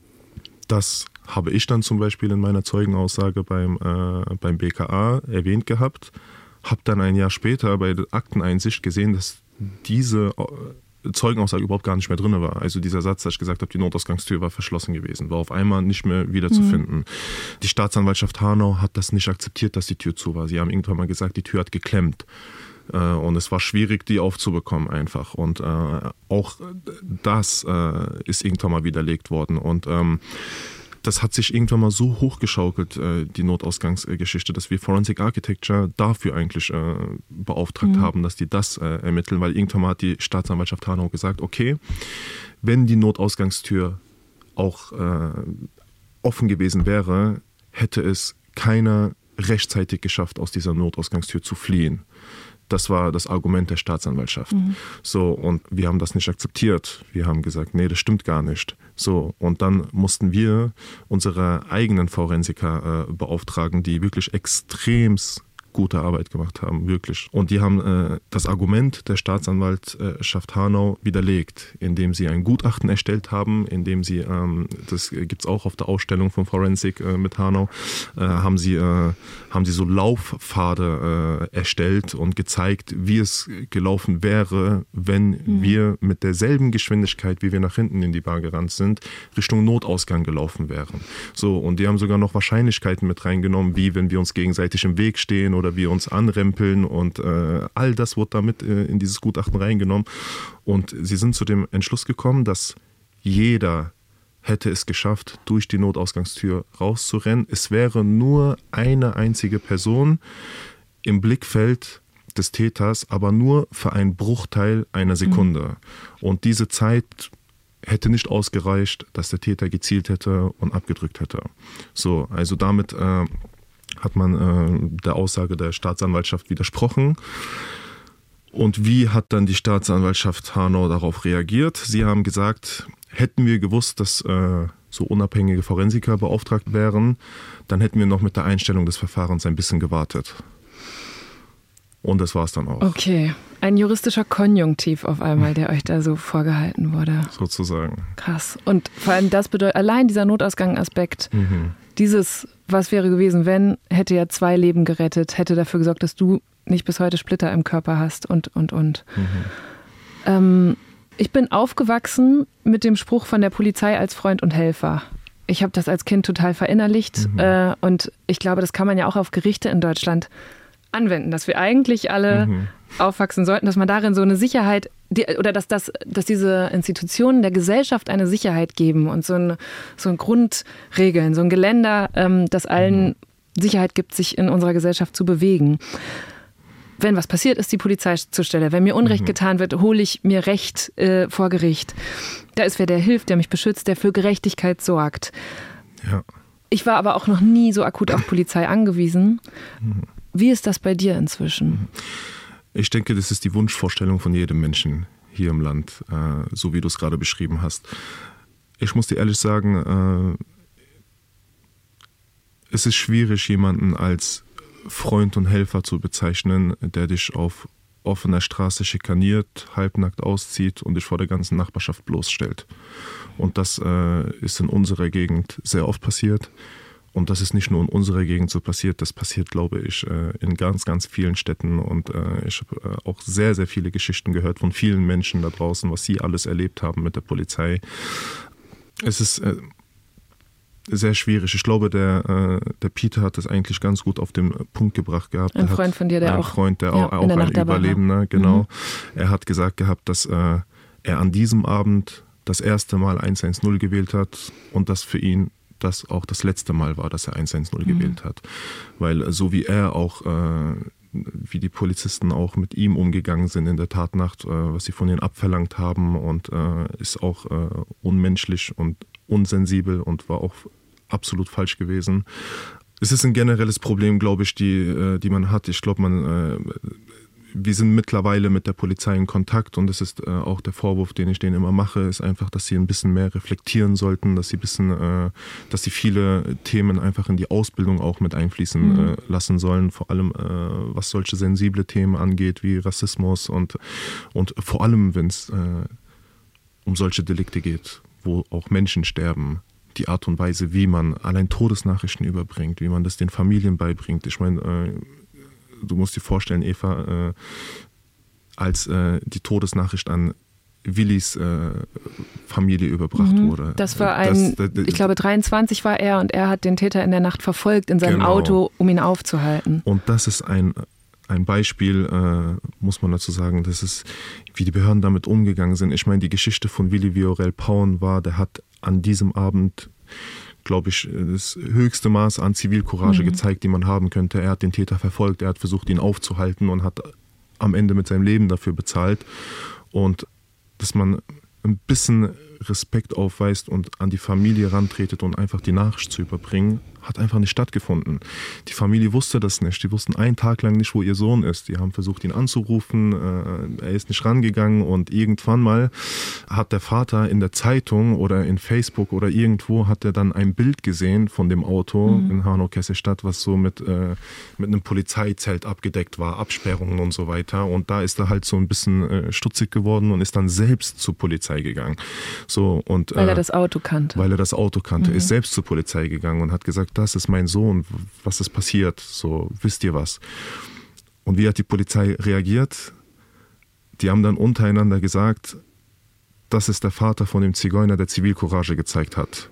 das habe ich dann zum Beispiel in meiner Zeugenaussage beim, äh, beim B K A erwähnt gehabt, habe dann ein Jahr später bei der Akteneinsicht gesehen, dass diese Zeugenaussage überhaupt gar nicht mehr drin war. Also dieser Satz, dass ich gesagt habe, die Notausgangstür war verschlossen gewesen, war auf einmal nicht mehr wieder mhm. zu finden. Die Staatsanwaltschaft Hanau hat das nicht akzeptiert, dass die Tür zu war. Sie haben irgendwann mal gesagt, die Tür hat geklemmt. Und es war schwierig, die aufzubekommen einfach. Und äh, auch das äh, ist irgendwann mal widerlegt worden. Und ähm, das hat sich irgendwann mal so hochgeschaukelt, äh, die Notausgangsgeschichte, dass wir Forensic Architecture dafür eigentlich äh, beauftragt mhm. haben, dass die das äh, ermitteln. Weil irgendwann mal hat die Staatsanwaltschaft Hanau gesagt, okay, wenn die Notausgangstür auch äh, offen gewesen wäre, hätte es keiner rechtzeitig geschafft, aus dieser Notausgangstür zu fliehen. Das war das Argument der Staatsanwaltschaft. Mhm. So, und wir haben das nicht akzeptiert. Wir haben gesagt, nee, das stimmt gar nicht. So, und dann mussten wir unsere eigenen Forensiker äh, beauftragen, die wirklich extremst gute Arbeit gemacht haben, wirklich. Und die haben äh, das Argument der Staatsanwaltschaft Hanau widerlegt, indem sie ein Gutachten erstellt haben, indem sie, ähm, das gibt es auch auf der Ausstellung von Forensic äh, mit Hanau, äh, haben sie, äh, haben sie so Laufpfade äh, erstellt und gezeigt, wie es gelaufen wäre, wenn mhm. wir mit derselben Geschwindigkeit, wie wir nach hinten in die Bar gerannt sind, Richtung Notausgang gelaufen wären. So, und die haben sogar noch Wahrscheinlichkeiten mit reingenommen, wie wenn wir uns gegenseitig im Weg stehen oder wir uns anrempeln und äh, all das wurde damit äh, in dieses Gutachten reingenommen. Und sie sind zu dem Entschluss gekommen, dass jeder hätte es geschafft, durch die Notausgangstür rauszurennen. Es wäre nur eine einzige Person im Blickfeld des Täters, aber nur für einen Bruchteil einer Sekunde. Mhm. Und diese Zeit hätte nicht ausgereicht, dass der Täter gezielt hätte und abgedrückt hätte. So, also damit äh, hat man äh, der Aussage der Staatsanwaltschaft widersprochen. Und wie hat dann die Staatsanwaltschaft Hanau darauf reagiert? Sie haben gesagt, hätten wir gewusst, dass äh, so unabhängige Forensiker beauftragt wären, dann hätten wir noch mit der Einstellung des Verfahrens ein bisschen gewartet. Und das war es dann auch. Okay, ein juristischer Konjunktiv auf einmal, der euch da so vorgehalten wurde. Sozusagen. Krass. Und vor allem das bedeutet, allein dieser Notausgang-Aspekt, mhm. dieses, was wäre gewesen, wenn, hätte ja zwei Leben gerettet, hätte dafür gesorgt, dass du nicht bis heute Splitter im Körper hast und, und, und. Mhm. Ähm, ich bin aufgewachsen mit dem Spruch von der Polizei als Freund und Helfer. Ich habe das als Kind total verinnerlicht mhm. äh, und ich glaube, das kann man ja auch auf Gerichte in Deutschland anwenden, dass wir eigentlich alle mhm. aufwachsen sollten, dass man darin so eine Sicherheit, die, oder dass, das, dass diese Institutionen der Gesellschaft eine Sicherheit geben und so ein, so ein Grundregeln, so ein Geländer, ähm, das allen mhm. Sicherheit gibt, sich in unserer Gesellschaft zu bewegen. Wenn was passiert, ist die Polizei zur Stelle. Wenn mir Unrecht mhm. getan wird, hole ich mir Recht äh, vor Gericht. Da ist wer, der hilft, der mich beschützt, der für Gerechtigkeit sorgt. Ja. Ich war aber auch noch nie so akut auf Polizei angewiesen. Mhm. Wie ist das bei dir inzwischen? Ich denke, das ist die Wunschvorstellung von jedem Menschen hier im Land, äh, so wie du es gerade beschrieben hast. Ich muss dir ehrlich sagen, äh, es ist schwierig, jemanden als Freund und Helfer zu bezeichnen, der dich auf offener Straße schikaniert, halbnackt auszieht und dich vor der ganzen Nachbarschaft bloßstellt. Und das äh, ist in unserer Gegend sehr oft passiert. Und das ist nicht nur in unserer Gegend so passiert, das passiert, glaube ich, in ganz, ganz vielen Städten. Und ich habe auch sehr, sehr viele Geschichten gehört von vielen Menschen da draußen, was sie alles erlebt haben mit der Polizei. Es ist sehr schwierig. Ich glaube, der, der Peter hat das eigentlich ganz gut auf den Punkt gebracht gehabt. Ein Freund von dir, der ein auch... Ein Freund, der ja, auch, auch ein Überlebender, genau. Mhm. Er hat gesagt gehabt, dass er an diesem Abend das erste Mal eins eins null gewählt hat und das für ihn das auch das letzte Mal war, dass er eins eins null mhm. gewählt hat. Weil so wie er auch, äh, wie die Polizisten auch mit ihm umgegangen sind in der Tatnacht, äh, was sie von ihm abverlangt haben und äh, ist auch äh, unmenschlich und unsensibel und war auch absolut falsch gewesen. Es ist ein generelles Problem, glaube ich, die, äh, die man hat. Ich glaube, man... Äh, Wir sind mittlerweile mit der Polizei in Kontakt und das ist äh, auch der Vorwurf, den ich denen immer mache, ist einfach, dass sie ein bisschen mehr reflektieren sollten, dass sie ein bisschen, äh, dass sie viele Themen einfach in die Ausbildung auch mit einfließen mhm. äh, lassen sollen, vor allem äh, was solche sensible Themen angeht, wie Rassismus und, und vor allem, wenn es äh, um solche Delikte geht, wo auch Menschen sterben. Die Art und Weise, wie man allein Todesnachrichten überbringt, wie man das den Familien beibringt. Ich meine, äh, du musst dir vorstellen, Eva, äh, als äh, die Todesnachricht an Willis äh, Familie überbracht mhm. wurde. Das war ein, das, das, ich glaube dreiundzwanzig war er und er hat den Täter in der Nacht verfolgt in seinem genau. Auto, um ihn aufzuhalten. Und das ist ein, ein Beispiel, äh, muss man dazu sagen, das ist, wie die Behörden damit umgegangen sind. Ich meine, die Geschichte von Willi Viorel Paun war, der hat an diesem Abend, glaube ich, das höchste Maß an Zivilcourage mhm. gezeigt, die man haben könnte. Er hat den Täter verfolgt, er hat versucht, ihn aufzuhalten und hat am Ende mit seinem Leben dafür bezahlt. Und dass man ein bisschen Respekt aufweist und an die Familie rantretet und einfach die Nachricht zu überbringen, hat einfach nicht stattgefunden. Die Familie wusste das nicht. Die wussten einen Tag lang nicht, wo ihr Sohn ist. Die haben versucht, ihn anzurufen. Er ist nicht rangegangen und irgendwann mal hat der Vater in der Zeitung oder in Facebook oder irgendwo hat er dann ein Bild gesehen von dem Auto mhm. in Hanau-Kesselstadt, was so mit, äh, mit einem Polizeizelt abgedeckt war, Absperrungen und so weiter. Und da ist er halt so ein bisschen äh, stutzig geworden und ist dann selbst zur Polizei gegangen. So, und, weil er äh, das Auto kannte. Weil er das Auto kannte, mhm. ist selbst zur Polizei gegangen und hat gesagt, das ist mein Sohn, was ist passiert, so, wisst ihr was? Und wie hat die Polizei reagiert? Die haben dann untereinander gesagt, das ist der Vater von dem Zigeuner, der Zivilcourage gezeigt hat.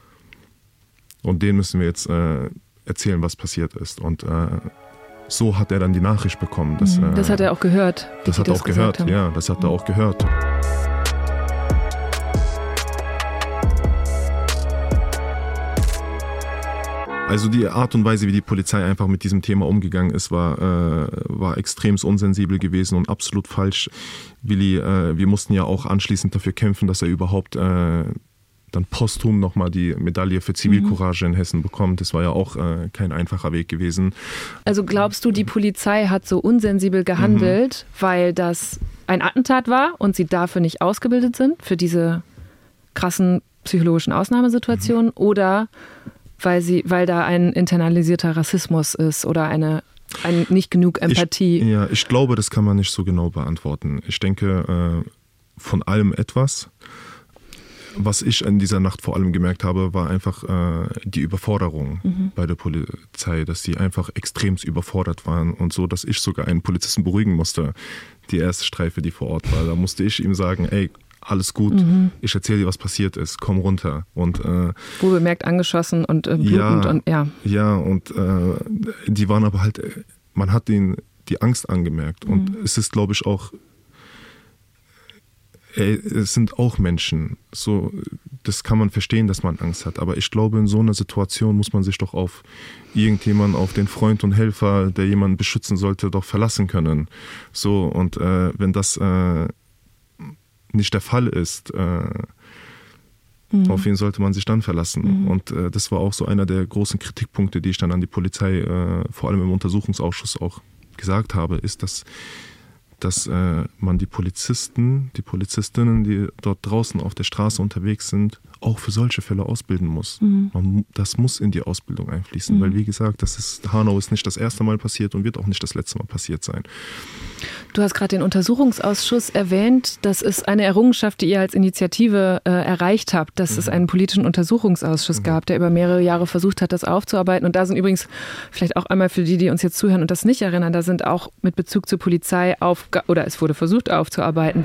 Und den müssen wir jetzt äh, erzählen, was passiert ist. Und äh, so hat er dann die Nachricht bekommen. Dass, mhm, das hat er auch gehört. Das hat er auch gehört, ja, das hat er auch gehört. Also die Art und Weise, wie die Polizei einfach mit diesem Thema umgegangen ist, war, äh, war extrem unsensibel gewesen und absolut falsch. Willi, äh, wir mussten ja auch anschließend dafür kämpfen, dass er überhaupt äh, dann posthum nochmal die Medaille für Zivilcourage mhm. in Hessen bekommt. Das war ja auch äh, kein einfacher Weg gewesen. Also glaubst du, die Polizei hat so unsensibel gehandelt, mhm. weil das ein Attentat war und sie dafür nicht ausgebildet sind, für diese krassen psychologischen Ausnahmesituationen, mhm. oder weil sie, weil da ein internalisierter Rassismus ist oder eine, ein nicht genug Empathie? Ich, ja, ich glaube, das kann man nicht so genau beantworten. Ich denke, äh, von allem etwas. Was ich in dieser Nacht vor allem gemerkt habe, war einfach äh, die Überforderung mhm. bei der Polizei, dass die einfach extremst überfordert waren und so, dass ich sogar einen Polizisten beruhigen musste, die erste Streife, die vor Ort war. Da musste ich ihm sagen, ey, alles gut, mhm. ich erzähle dir, was passiert ist, komm runter. Und äh, wohl bemerkt angeschossen und äh, blutend. Ja, und ja. Ja, und äh, die waren aber halt, man hat ihnen die Angst angemerkt. Mhm. Und es ist, glaube ich, auch, ey, es sind auch Menschen. So, das kann man verstehen, dass man Angst hat. Aber ich glaube, in so einer Situation muss man sich doch auf irgendjemanden, auf den Freund und Helfer, der jemanden beschützen sollte, doch verlassen können. So, und äh, wenn das äh, nicht der Fall ist, äh, mhm. auf wen sollte man sich dann verlassen? Mhm. Und äh, das war auch so einer der großen Kritikpunkte, die ich dann an die Polizei, äh, vor allem im Untersuchungsausschuss auch gesagt habe, ist, dass, dass äh, man die Polizisten, die Polizistinnen, die dort draußen auf der Straße unterwegs sind, auch für solche Fälle ausbilden muss. Mhm. Man, das muss in die Ausbildung einfließen, mhm. weil wie gesagt, das ist, Hanau ist nicht das erste Mal passiert und wird auch nicht das letzte Mal passiert sein. Du hast gerade den Untersuchungsausschuss erwähnt. Das ist eine Errungenschaft, die ihr als Initiative äh, erreicht habt, dass mhm. es einen politischen Untersuchungsausschuss mhm. gab, der über mehrere Jahre versucht hat, das aufzuarbeiten. Und da sind übrigens, vielleicht auch einmal für die, die uns jetzt zuhören und das nicht erinnern, da sind auch mit Bezug zur Polizei auf, oder es wurde versucht aufzuarbeiten.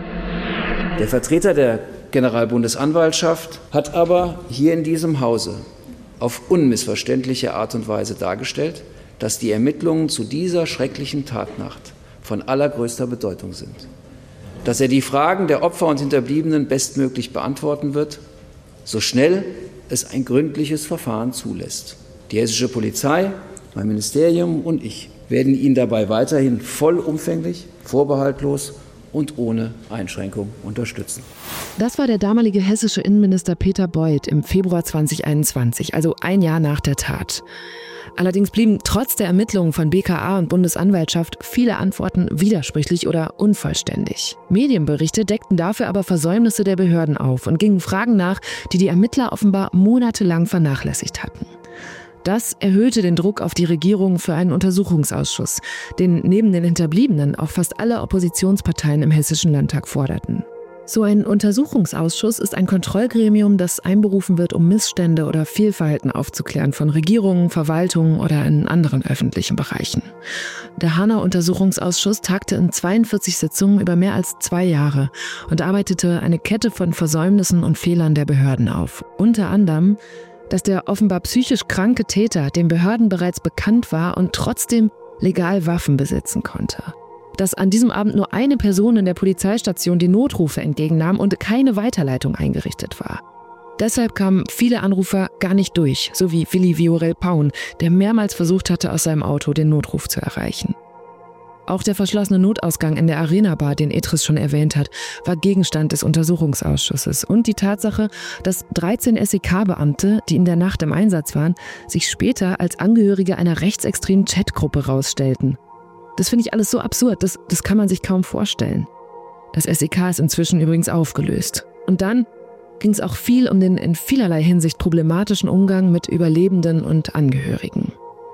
Der Vertreter der Generalbundesanwaltschaft hat aber hier in diesem Hause auf unmissverständliche Art und Weise dargestellt, dass die Ermittlungen zu dieser schrecklichen Tatnacht von allergrößter Bedeutung sind. Dass er die Fragen der Opfer und Hinterbliebenen bestmöglich beantworten wird, so schnell es ein gründliches Verfahren zulässt. Die hessische Polizei, mein Ministerium und ich werden ihn dabei weiterhin vollumfänglich, vorbehaltlos und ohne Einschränkung unterstützen. Das war der damalige hessische Innenminister Peter Beuth im Februar zweitausendeinundzwanzig, also ein Jahr nach der Tat. Allerdings blieben trotz der Ermittlungen von B K A und Bundesanwaltschaft viele Antworten widersprüchlich oder unvollständig. Medienberichte deckten dafür aber Versäumnisse der Behörden auf und gingen Fragen nach, die die Ermittler offenbar monatelang vernachlässigt hatten. Das erhöhte den Druck auf die Regierung für einen Untersuchungsausschuss, den neben den Hinterbliebenen auch fast alle Oppositionsparteien im Hessischen Landtag forderten. So ein Untersuchungsausschuss ist ein Kontrollgremium, das einberufen wird, um Missstände oder Fehlverhalten aufzuklären von Regierungen, Verwaltungen oder in anderen öffentlichen Bereichen. Der Hanau-Untersuchungsausschuss tagte in zweiundvierzig Sitzungen über mehr als zwei Jahre und arbeitete eine Kette von Versäumnissen und Fehlern der Behörden auf. Unter anderem, dass der offenbar psychisch kranke Täter den Behörden bereits bekannt war und trotzdem legal Waffen besitzen konnte. Dass an diesem Abend nur eine Person in der Polizeistation die Notrufe entgegennahm und keine Weiterleitung eingerichtet war. Deshalb kamen viele Anrufer gar nicht durch, so wie Willi Viorel Paun, der mehrmals versucht hatte, aus seinem Auto den Notruf zu erreichen. Auch der verschlossene Notausgang in der Arena-Bar, den Edris schon erwähnt hat, war Gegenstand des Untersuchungsausschusses. Und die Tatsache, dass dreizehn S E K-Beamte, die in der Nacht im Einsatz waren, sich später als Angehörige einer rechtsextremen Chatgruppe rausstellten. Das finde ich alles so absurd, das, das kann man sich kaum vorstellen. Das S E K ist inzwischen übrigens aufgelöst. Und dann ging es auch viel um den in vielerlei Hinsicht problematischen Umgang mit Überlebenden und Angehörigen.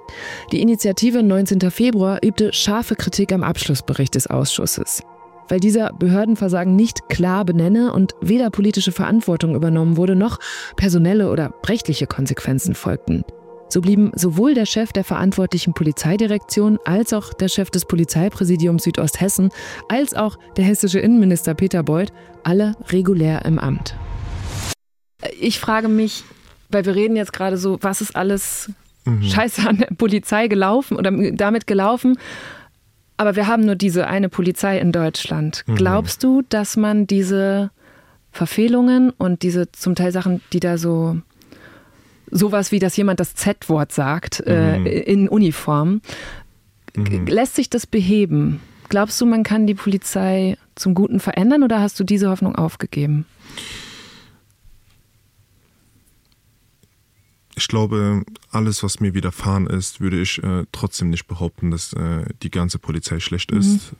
Die Initiative neunzehnten Februar übte scharfe Kritik am Abschlussbericht des Ausschusses. Weil dieser Behördenversagen nicht klar benenne und weder politische Verantwortung übernommen wurde, noch personelle oder rechtliche Konsequenzen folgten. So blieben sowohl der Chef der verantwortlichen Polizeidirektion als auch der Chef des Polizeipräsidiums Südosthessen als auch der hessische Innenminister Peter Beuth alle regulär im Amt. Ich frage mich, weil wir reden jetzt gerade so, was ist alles mhm. scheiße an der Polizei gelaufen oder damit gelaufen, aber wir haben nur diese eine Polizei in Deutschland. Mhm. Glaubst du, dass man diese Verfehlungen und diese zum Teil Sachen, die da so sowas wie, dass jemand das Z-Wort sagt mhm. äh, in Uniform. Mhm. Lässt sich das beheben? Glaubst du, man kann die Polizei zum Guten verändern oder hast du diese Hoffnung aufgegeben? Ich glaube, alles, was mir widerfahren ist, würde ich äh, trotzdem nicht behaupten, dass äh, die ganze Polizei schlecht ist. Mhm.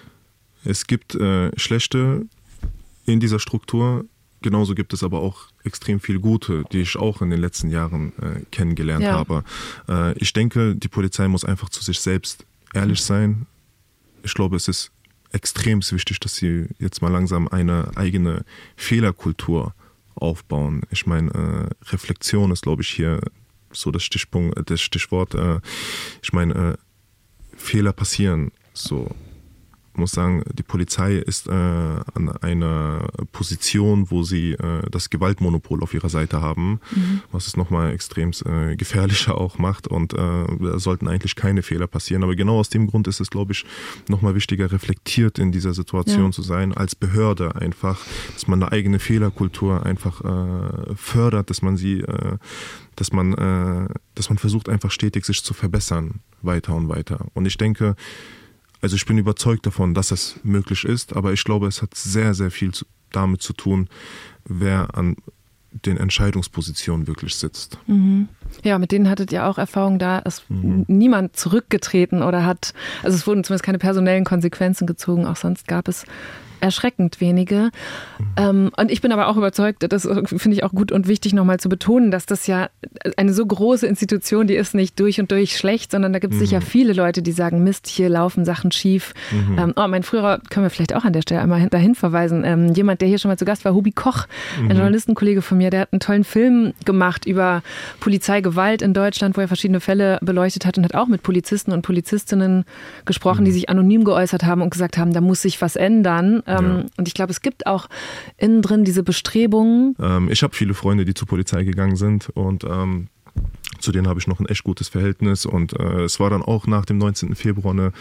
Es gibt äh, Schlechte in dieser Struktur, genauso gibt es aber auch extrem viel Gute, die ich auch in den letzten Jahren äh, kennengelernt ja. habe. Äh, ich denke, die Polizei muss einfach zu sich selbst ehrlich sein. Ich glaube, es ist extrem wichtig, dass sie jetzt mal langsam eine eigene Fehlerkultur aufbauen. Ich meine, äh, Reflexion ist, glaube ich, hier so das Stichpunkt, das Stichwort. Äh, ich meine, äh, Fehler passieren. So, ich muss sagen, die Polizei ist äh, an einer Position, wo sie äh, das Gewaltmonopol auf ihrer Seite haben, mhm. was es nochmal extrem äh, gefährlicher auch macht und äh, da sollten eigentlich keine Fehler passieren. Aber genau aus dem Grund ist es, glaube ich, nochmal wichtiger, reflektiert in dieser Situation ja. zu sein, als Behörde einfach, dass man eine eigene Fehlerkultur einfach äh, fördert, dass man sie, äh, dass man, äh, dass man versucht einfach stetig sich zu verbessern, weiter und weiter. Und ich denke, Also ich bin überzeugt davon, dass es möglich ist, aber ich glaube, es hat sehr, sehr viel damit zu tun, wer an den Entscheidungspositionen wirklich sitzt. Mhm. Ja, mit denen hattet ihr auch Erfahrung, da ist mhm. niemand zurückgetreten oder hat, also es wurden zumindest keine personellen Konsequenzen gezogen, auch sonst gab es erschreckend wenige. Mhm. Ähm, und ich bin aber auch überzeugt, das finde ich auch gut und wichtig nochmal zu betonen, dass das ja eine so große Institution, die ist nicht durch und durch schlecht, sondern da gibt es mhm. sicher viele Leute, die sagen, Mist, hier laufen Sachen schief. Mhm. Ähm, oh, mein früherer, können wir vielleicht auch an der Stelle einmal dahin verweisen, ähm, jemand, der hier schon mal zu Gast war, Hubi Koch, mhm. ein Journalistenkollege von mir, der hat einen tollen Film gemacht über Polizeigewalt in Deutschland, wo er verschiedene Fälle beleuchtet hat und hat auch mit Polizisten und Polizistinnen gesprochen, mhm. die sich anonym geäußert haben und gesagt haben, da muss sich was ändern. Ja. Und ich glaube, es gibt auch innen drin diese Bestrebungen. Ähm, ich habe viele Freunde, die zur Polizei gegangen sind und ähm, zu denen habe ich noch ein echt gutes Verhältnis. Und äh, es war dann auch nach dem neunzehnten Februar eine,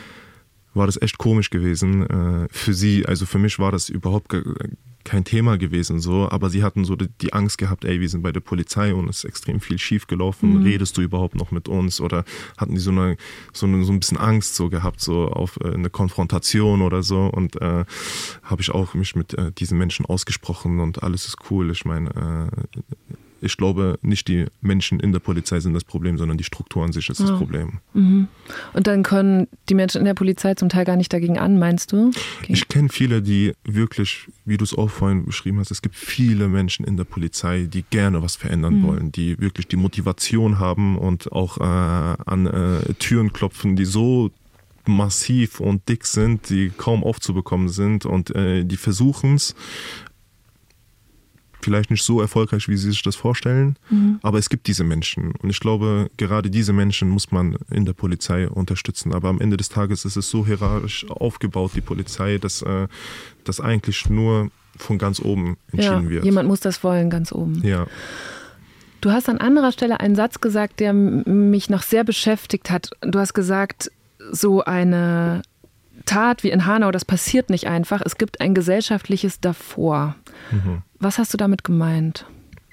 war das echt komisch gewesen äh, für sie. Also für mich war das überhaupt ge- kein Thema gewesen, so, aber sie hatten so die, die Angst gehabt, ey, wir sind bei der Polizei und es ist extrem viel schief gelaufen, mhm. redest du überhaupt noch mit uns, oder hatten die so eine so, eine, so ein bisschen Angst so gehabt, so auf äh, eine Konfrontation oder so, und äh, habe ich auch mich mit äh, diesen Menschen ausgesprochen und alles ist cool. Ich meine, äh, ich glaube, nicht die Menschen in der Polizei sind das Problem, sondern die Struktur an sich ist das oh. Problem. Mhm. Und dann können die Menschen in der Polizei zum Teil gar nicht dagegen an, meinst du? Okay. Ich kenne viele, die wirklich, wie du es auch vorhin beschrieben hast, es gibt viele Menschen in der Polizei, die gerne was verändern mhm. wollen, die wirklich die Motivation haben und auch äh, an äh, Türen klopfen, die so massiv und dick sind, die kaum aufzubekommen sind, und äh, die versuchen es, vielleicht nicht so erfolgreich, wie sie sich das vorstellen, mhm. aber es gibt diese Menschen. Und ich glaube, gerade diese Menschen muss man in der Polizei unterstützen. Aber am Ende des Tages ist es so hierarchisch aufgebaut, die Polizei, dass äh, das eigentlich nur von ganz oben entschieden ja, wird. Jemand muss das wollen, ganz oben. Ja. Du hast an anderer Stelle einen Satz gesagt, der mich noch sehr beschäftigt hat. Du hast gesagt, so eine Tat wie in Hanau, das passiert nicht einfach. Es gibt ein gesellschaftliches Davor. Mhm. Was hast du damit gemeint?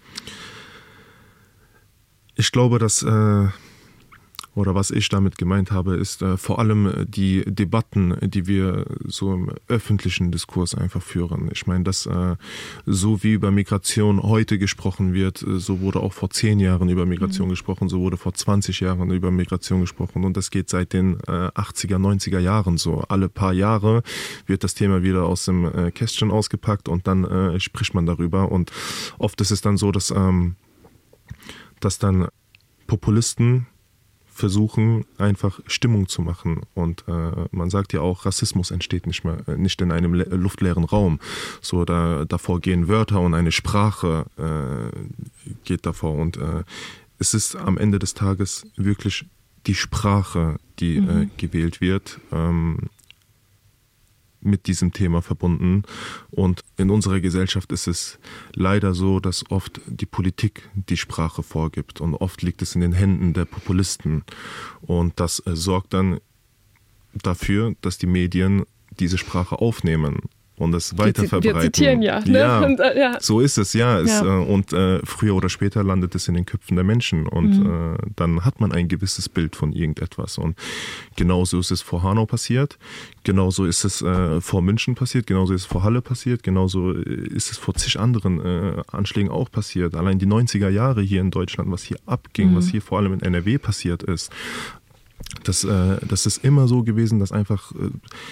Ich glaube, dass, äh, oder was ich damit gemeint habe, ist äh, vor allem die Debatten, die wir so im öffentlichen Diskurs einfach führen. Ich meine, dass äh, so wie über Migration heute gesprochen wird, so wurde auch vor zehn Jahren über Migration mhm. gesprochen, so wurde vor zwanzig Jahren über Migration gesprochen, und das geht seit den äh, achtziger, neunziger Jahren so. Alle paar Jahre wird das Thema wieder aus dem äh, Kästchen ausgepackt und dann äh, spricht man darüber, und oft ist es dann so, dass, ähm, dass dann Populisten versuchen, einfach Stimmung zu machen. Und äh, man sagt ja auch, Rassismus entsteht nicht mehr, nicht in einem le- luftleeren Raum. So, da, davor gehen Wörter und eine Sprache äh, geht davor. Und äh, es ist am Ende des Tages wirklich die Sprache, die mhm. äh, gewählt wird, ähm, mit diesem Thema verbunden. Und in unserer Gesellschaft ist es leider so, dass oft die Politik die Sprache vorgibt, und oft liegt es in den Händen der Populisten. Und das äh, sorgt dann dafür, dass die Medien diese Sprache aufnehmen. und es weiterverbreiten. Wir zitieren ja. Ne? Ja, und, äh, ja, so ist es, ja. Es, ja. äh, und äh, früher oder später landet es in den Köpfen der Menschen und mhm. äh, dann hat man ein gewisses Bild von irgendetwas. Und genauso ist es vor Hanau passiert, genauso ist es äh, vor München passiert, genauso ist es vor Halle passiert, genauso ist es vor zig anderen äh, Anschlägen auch passiert. Allein die neunziger Jahre hier in Deutschland, was hier abging, mhm. was hier vor allem in N R W passiert ist, das, äh, das ist immer so gewesen, dass einfach äh,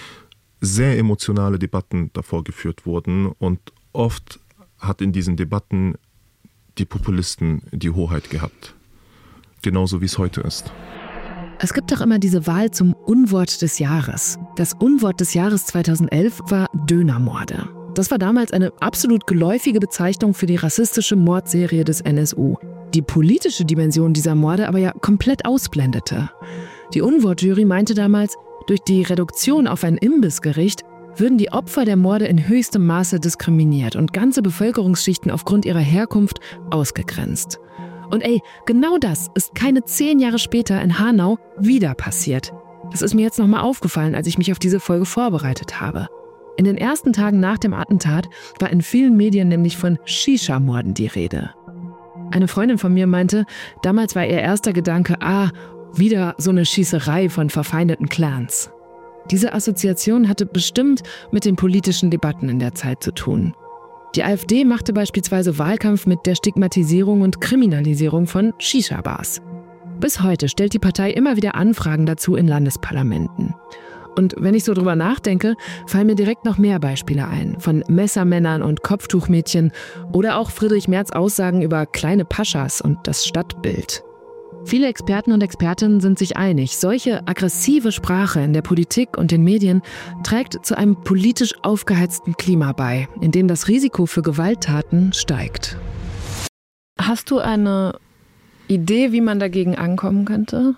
sehr emotionale Debatten davor geführt wurden und oft hat in diesen Debatten die Populisten die Hoheit gehabt. Genauso wie es heute ist. Es gibt doch immer diese Wahl zum Unwort des Jahres. Das Unwort des Jahres zweitausendelf war Dönermorde. Das war damals eine absolut geläufige Bezeichnung für die rassistische Mordserie des N S U. Die politische Dimension dieser Morde aber ja komplett ausblendete. Die Unwortjury meinte damals, durch die Reduktion auf ein Imbissgericht würden die Opfer der Morde in höchstem Maße diskriminiert und ganze Bevölkerungsschichten aufgrund ihrer Herkunft ausgegrenzt. Und ey, genau das ist keine zehn Jahre später in Hanau wieder passiert. Das ist mir jetzt nochmal aufgefallen, als ich mich auf diese Folge vorbereitet habe. In den ersten Tagen nach dem Attentat war in vielen Medien nämlich von Shisha-Morden die Rede. Eine Freundin von mir meinte, damals war ihr erster Gedanke, ah, wieder so eine Schießerei von verfeindeten Clans. Diese Assoziation hatte bestimmt mit den politischen Debatten in der Zeit zu tun. Die AfD machte beispielsweise Wahlkampf mit der Stigmatisierung und Kriminalisierung von Shisha-Bars. Bis heute stellt die Partei immer wieder Anfragen dazu in Landesparlamenten. Und wenn ich so drüber nachdenke, fallen mir direkt noch mehr Beispiele ein. Von Messermännern und Kopftuchmädchen oder auch Friedrich Merz Aussagen über kleine Paschas und das Stadtbild. Viele Experten und Expertinnen sind sich einig, solche aggressive Sprache in der Politik und den Medien trägt zu einem politisch aufgeheizten Klima bei, in dem das Risiko für Gewalttaten steigt. Hast du eine Idee, wie man dagegen ankommen könnte?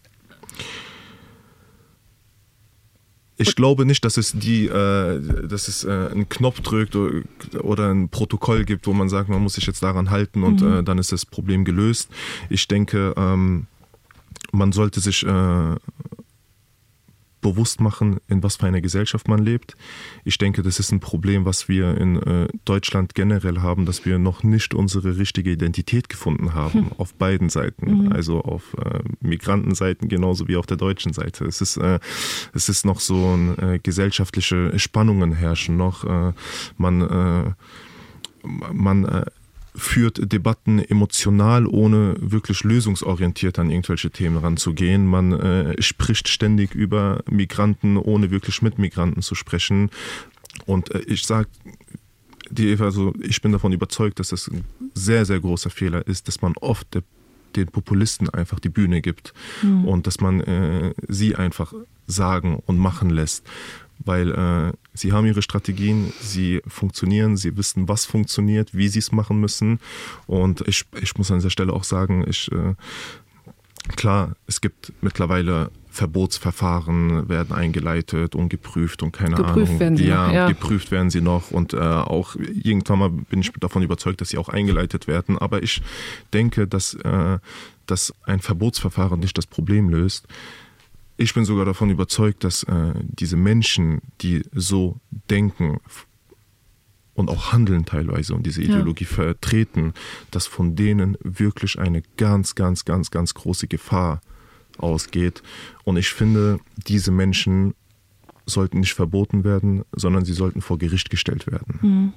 Ich glaube nicht, dass es die, äh, dass es äh, einen Knopf drückt oder, oder ein Protokoll gibt, wo man sagt, man muss sich jetzt daran halten und mhm. äh, dann ist das Problem gelöst. Ich denke, ähm, man sollte sich äh, bewusst machen, in was für einer Gesellschaft man lebt. Ich denke, das ist ein Problem, was wir in äh, Deutschland generell haben, dass wir noch nicht unsere richtige Identität gefunden haben, hm. auf beiden Seiten, mhm. also auf äh, Migrantenseiten genauso wie auf der deutschen Seite. Es ist, äh, es ist noch so ein, äh, gesellschaftliche Spannungen herrschen noch. Äh, man äh, man äh, führt Debatten emotional, ohne wirklich lösungsorientiert an irgendwelche Themen ranzugehen. Man äh, spricht ständig über Migranten, ohne wirklich mit Migranten zu sprechen. Und äh, ich sage, die Eva, also ich bin davon überzeugt, dass das ein sehr, sehr großer Fehler ist, dass man oft de, den Populisten einfach die Bühne gibt mhm. und dass man äh, sie einfach sagen und machen lässt. Weil äh, sie haben ihre Strategien, sie funktionieren, sie wissen, was funktioniert, wie sie es machen müssen. Und ich, ich muss an dieser Stelle auch sagen, ich, äh, klar, es gibt mittlerweile Verbotsverfahren, werden eingeleitet und geprüft und keine geprüft Ahnung. Werden sie ja, noch, ja, geprüft werden sie noch und äh, auch irgendwann mal bin ich davon überzeugt, dass sie auch eingeleitet werden. Aber ich denke, dass, äh, dass ein Verbotsverfahren nicht das Problem löst. Ich bin sogar davon überzeugt, dass äh, diese Menschen, die so denken und auch handeln teilweise und diese Ideologie ja. vertreten, dass von denen wirklich eine ganz, ganz, ganz, ganz große Gefahr ausgeht. Und ich finde, diese Menschen sollten nicht verboten werden, sondern sie sollten vor Gericht gestellt werden.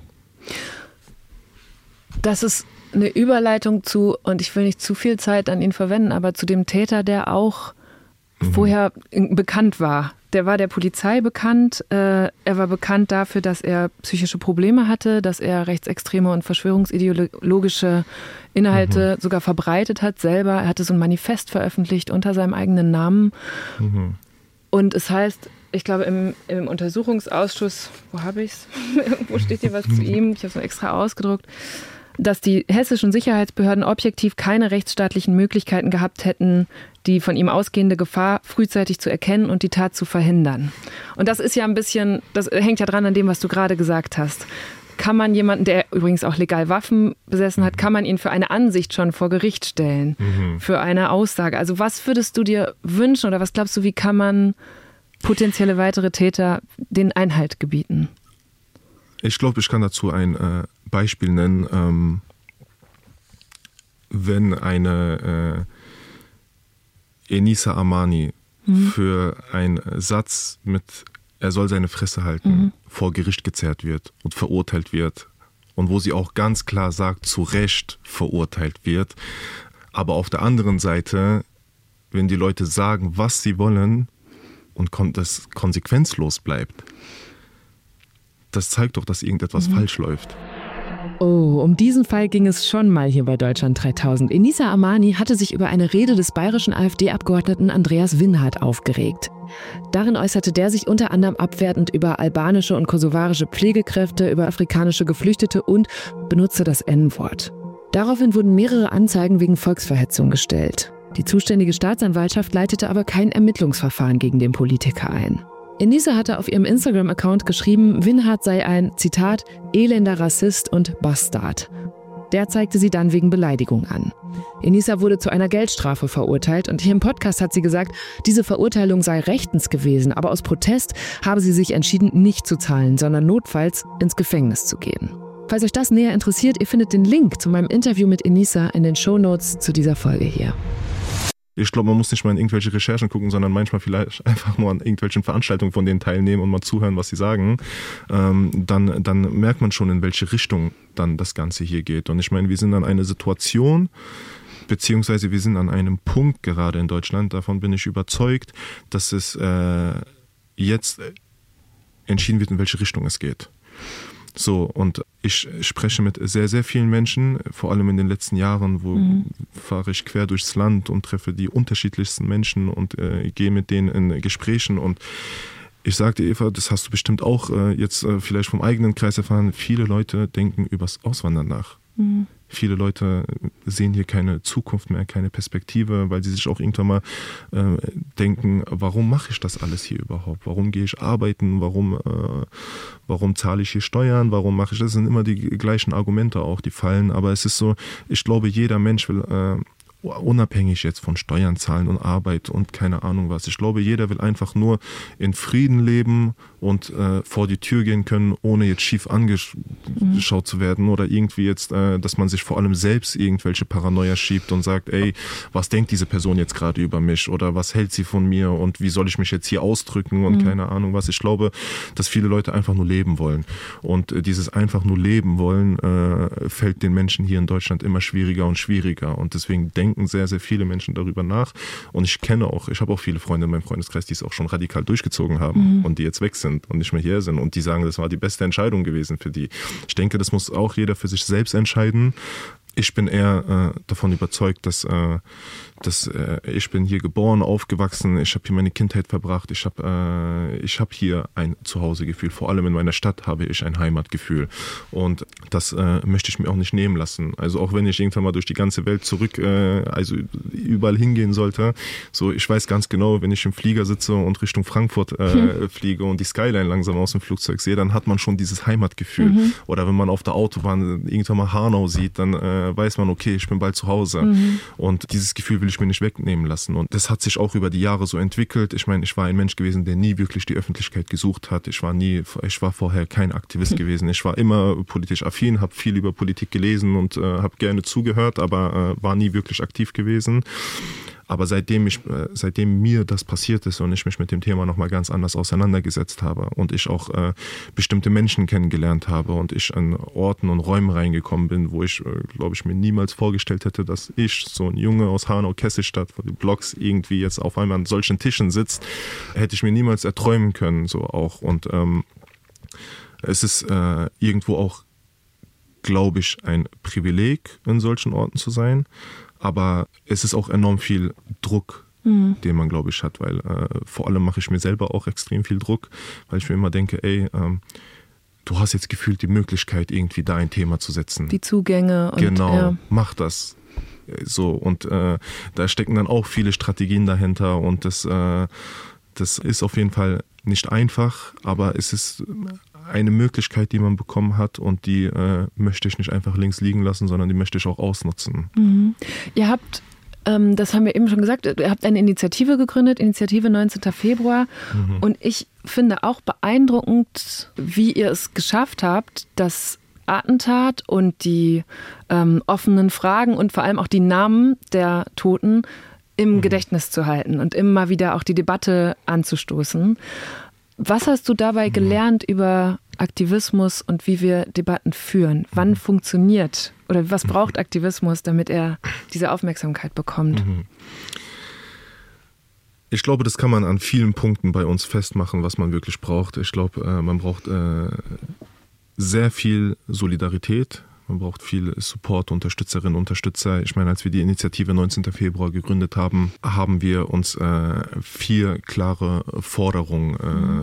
Das ist eine Überleitung zu, und ich will nicht zu viel Zeit an ihn verwenden, aber zu dem Täter, der auch vorher bekannt war. Der war der Polizei bekannt. Äh, er war bekannt dafür, dass er psychische Probleme hatte, dass er rechtsextreme und verschwörungsideologische Inhalte mhm. sogar verbreitet hat selber. Er hatte so ein Manifest veröffentlicht unter seinem eigenen Namen. Mhm. Und es heißt, ich glaube im, im Untersuchungsausschuss, wo habe ich es? Wo steht hier was zu ihm? Ich habe es nur extra ausgedruckt. Dass die hessischen Sicherheitsbehörden objektiv keine rechtsstaatlichen Möglichkeiten gehabt hätten, die von ihm ausgehende Gefahr frühzeitig zu erkennen und die Tat zu verhindern. Und das ist ja ein bisschen, das hängt ja dran an dem, was du gerade gesagt hast. Kann man jemanden, der übrigens auch legal Waffen besessen hat, kann man ihn für eine Ansicht schon vor Gericht stellen, mhm. für eine Aussage? Also was würdest du dir wünschen oder was glaubst du, wie kann man potenzielle weitere Täter den Einhalt gebieten? Ich glaube, ich kann dazu ein äh, Beispiel nennen. Ähm, wenn eine äh, Enisa Amani mhm. für einen Satz mit er soll seine Fresse halten, mhm. vor Gericht gezerrt wird und verurteilt wird und wo sie auch ganz klar sagt, zu Recht verurteilt wird. Aber auf der anderen Seite, wenn die Leute sagen, was sie wollen und das konsequenzlos bleibt, das zeigt doch, dass irgendetwas mhm. falsch läuft. Oh, um diesen Fall ging es schon mal hier bei Deutschland dreitausend. Enisa Amani hatte sich über eine Rede des bayerischen AfD-Abgeordneten Andreas Winhardt aufgeregt. Darin äußerte der sich unter anderem abwertend über albanische und kosovarische Pflegekräfte, über afrikanische Geflüchtete und benutzte das En-Wort. Daraufhin wurden mehrere Anzeigen wegen Volksverhetzung gestellt. Die zuständige Staatsanwaltschaft leitete aber kein Ermittlungsverfahren gegen den Politiker ein. Enisa hatte auf ihrem Instagram-Account geschrieben, Winhardt sei ein, Zitat, elender Rassist und Bastard. Der zeigte sie dann wegen Beleidigung an. Enisa wurde zu einer Geldstrafe verurteilt und hier im Podcast hat sie gesagt, diese Verurteilung sei rechtens gewesen, aber aus Protest habe sie sich entschieden, nicht zu zahlen, sondern notfalls ins Gefängnis zu gehen. Falls euch das näher interessiert, ihr findet den Link zu meinem Interview mit Enisa in den Shownotes zu dieser Folge hier. Ich glaube, man muss nicht mal in irgendwelche Recherchen gucken, sondern manchmal vielleicht einfach nur an irgendwelchen Veranstaltungen von denen teilnehmen und mal zuhören, was sie sagen. Ähm, dann, dann merkt man schon, in welche Richtung dann das Ganze hier geht. Und ich meine, wir sind an einer Situation, beziehungsweise wir sind an einem Punkt gerade in Deutschland, davon bin ich überzeugt, dass es äh, jetzt entschieden wird, in welche Richtung es geht. So, und ich spreche mit sehr, sehr vielen Menschen, vor allem in den letzten Jahren, wo mhm. fahre ich quer durchs Land und treffe die unterschiedlichsten Menschen und äh, gehe mit denen in Gesprächen. Und ich sagte, Eva, das hast du bestimmt auch äh, jetzt äh, vielleicht vom eigenen Kreis erfahren, viele Leute denken übers Auswandern nach. Mhm. Viele Leute sehen hier keine Zukunft mehr, keine Perspektive, weil sie sich auch irgendwann mal äh, denken, warum mache ich das alles hier überhaupt? Warum gehe ich arbeiten? Warum, äh, warum zahle ich hier Steuern? Warum mache ich das? Das sind immer die gleichen Argumente auch, die fallen. Aber es ist so, ich glaube, jeder Mensch will äh, unabhängig jetzt von Steuern zahlen und Arbeit und keine Ahnung was. Ich glaube, jeder will einfach nur in Frieden leben und äh, vor die Tür gehen können, ohne jetzt schief angeschaut mhm. zu werden oder irgendwie jetzt, äh, dass man sich vor allem selbst irgendwelche Paranoia schiebt und sagt, ey, was denkt diese Person jetzt gerade über mich oder was hält sie von mir und wie soll ich mich jetzt hier ausdrücken und mhm. keine Ahnung was. Ich glaube, dass viele Leute einfach nur leben wollen und äh, dieses einfach nur leben wollen äh, fällt den Menschen hier in Deutschland immer schwieriger und schwieriger und deswegen denken sehr, sehr viele Menschen darüber nach und ich kenne auch, ich habe auch viele Freunde in meinem Freundeskreis, die es auch schon radikal durchgezogen haben mhm. und die jetzt weg sind und nicht mehr hier sind und die sagen, das war die beste Entscheidung gewesen für die. Ich denke, das muss auch jeder für sich selbst entscheiden. Ich bin eher äh, davon überzeugt, dass, äh, dass äh, ich bin hier geboren, aufgewachsen, ich habe hier meine Kindheit verbracht, ich habe äh, ich hab hier ein Zuhausegefühl, vor allem in meiner Stadt habe ich ein Heimatgefühl und das äh, möchte ich mir auch nicht nehmen lassen. Also auch wenn ich irgendwann mal durch die ganze Welt zurück, äh, also überall hingehen sollte, so ich weiß ganz genau, wenn ich im Flieger sitze und Richtung Frankfurt äh, hm. fliege und die Skyline langsam aus dem Flugzeug sehe, dann hat man schon dieses Heimatgefühl. Mhm. Oder wenn man auf der Autobahn irgendwann mal Hanau sieht, dann äh, weiß man, okay, ich bin bald zu Hause. Mhm. Und dieses Gefühl will ich mir nicht wegnehmen lassen. Und das hat sich auch über die Jahre so entwickelt. Ich meine, ich war ein Mensch gewesen, der nie wirklich die Öffentlichkeit gesucht hat. Ich war nie, ich war vorher kein Aktivist mhm. gewesen. Ich war immer politisch affin, habe viel über Politik gelesen und äh, habe gerne zugehört, aber äh, war nie wirklich aktiv gewesen. Aber seitdem, ich, seitdem mir das passiert ist und ich mich mit dem Thema nochmal ganz anders auseinandergesetzt habe und ich auch äh, bestimmte Menschen kennengelernt habe und ich an Orten und Räumen reingekommen bin, wo ich, äh, glaube ich, mir niemals vorgestellt hätte, dass ich, so ein Junge aus Hanau-Kesselstadt, wo die Blogs irgendwie jetzt auf einmal an solchen Tischen sitzt, hätte ich mir niemals erträumen können, so auch. Und ähm, es ist äh, irgendwo auch, glaube ich, ein Privileg, in solchen Orten zu sein. Aber es ist auch enorm viel Druck, mhm. den man, glaube ich, hat, weil äh, vor allem mache ich mir selber auch extrem viel Druck, weil ich mir immer denke, ey, ähm, du hast jetzt gefühlt die Möglichkeit, irgendwie da ein Thema zu setzen. Die Zugänge. Und, genau, ja. mach das. So, und äh, da stecken dann auch viele Strategien dahinter und das, äh, das ist auf jeden Fall nicht einfach, aber es ist eine Möglichkeit, die man bekommen hat und die äh, möchte ich nicht einfach links liegen lassen, sondern die möchte ich auch ausnutzen. Mhm. Ihr habt Ähm, das haben wir eben schon gesagt. Ihr habt eine Initiative gegründet, Initiative neunzehnten Februar. Mhm. Und ich finde auch beeindruckend, wie ihr es geschafft habt, das Attentat und die ähm, offenen Fragen und vor allem auch die Namen der Toten im mhm. Gedächtnis zu halten und immer wieder auch die Debatte anzustoßen. Was hast du dabei mhm. gelernt über Aktivismus und wie wir Debatten führen? Wann mhm. funktioniert oder was braucht Aktivismus, damit er diese Aufmerksamkeit bekommt? Mhm. Ich glaube, das kann man an vielen Punkten bei uns festmachen, was man wirklich braucht. Ich glaube, man braucht sehr viel Solidarität. Man braucht viel Support, Unterstützerinnen, Unterstützer. Ich meine, als wir die Initiative neunzehnten Februar gegründet haben, haben wir uns äh, vier klare Forderungen,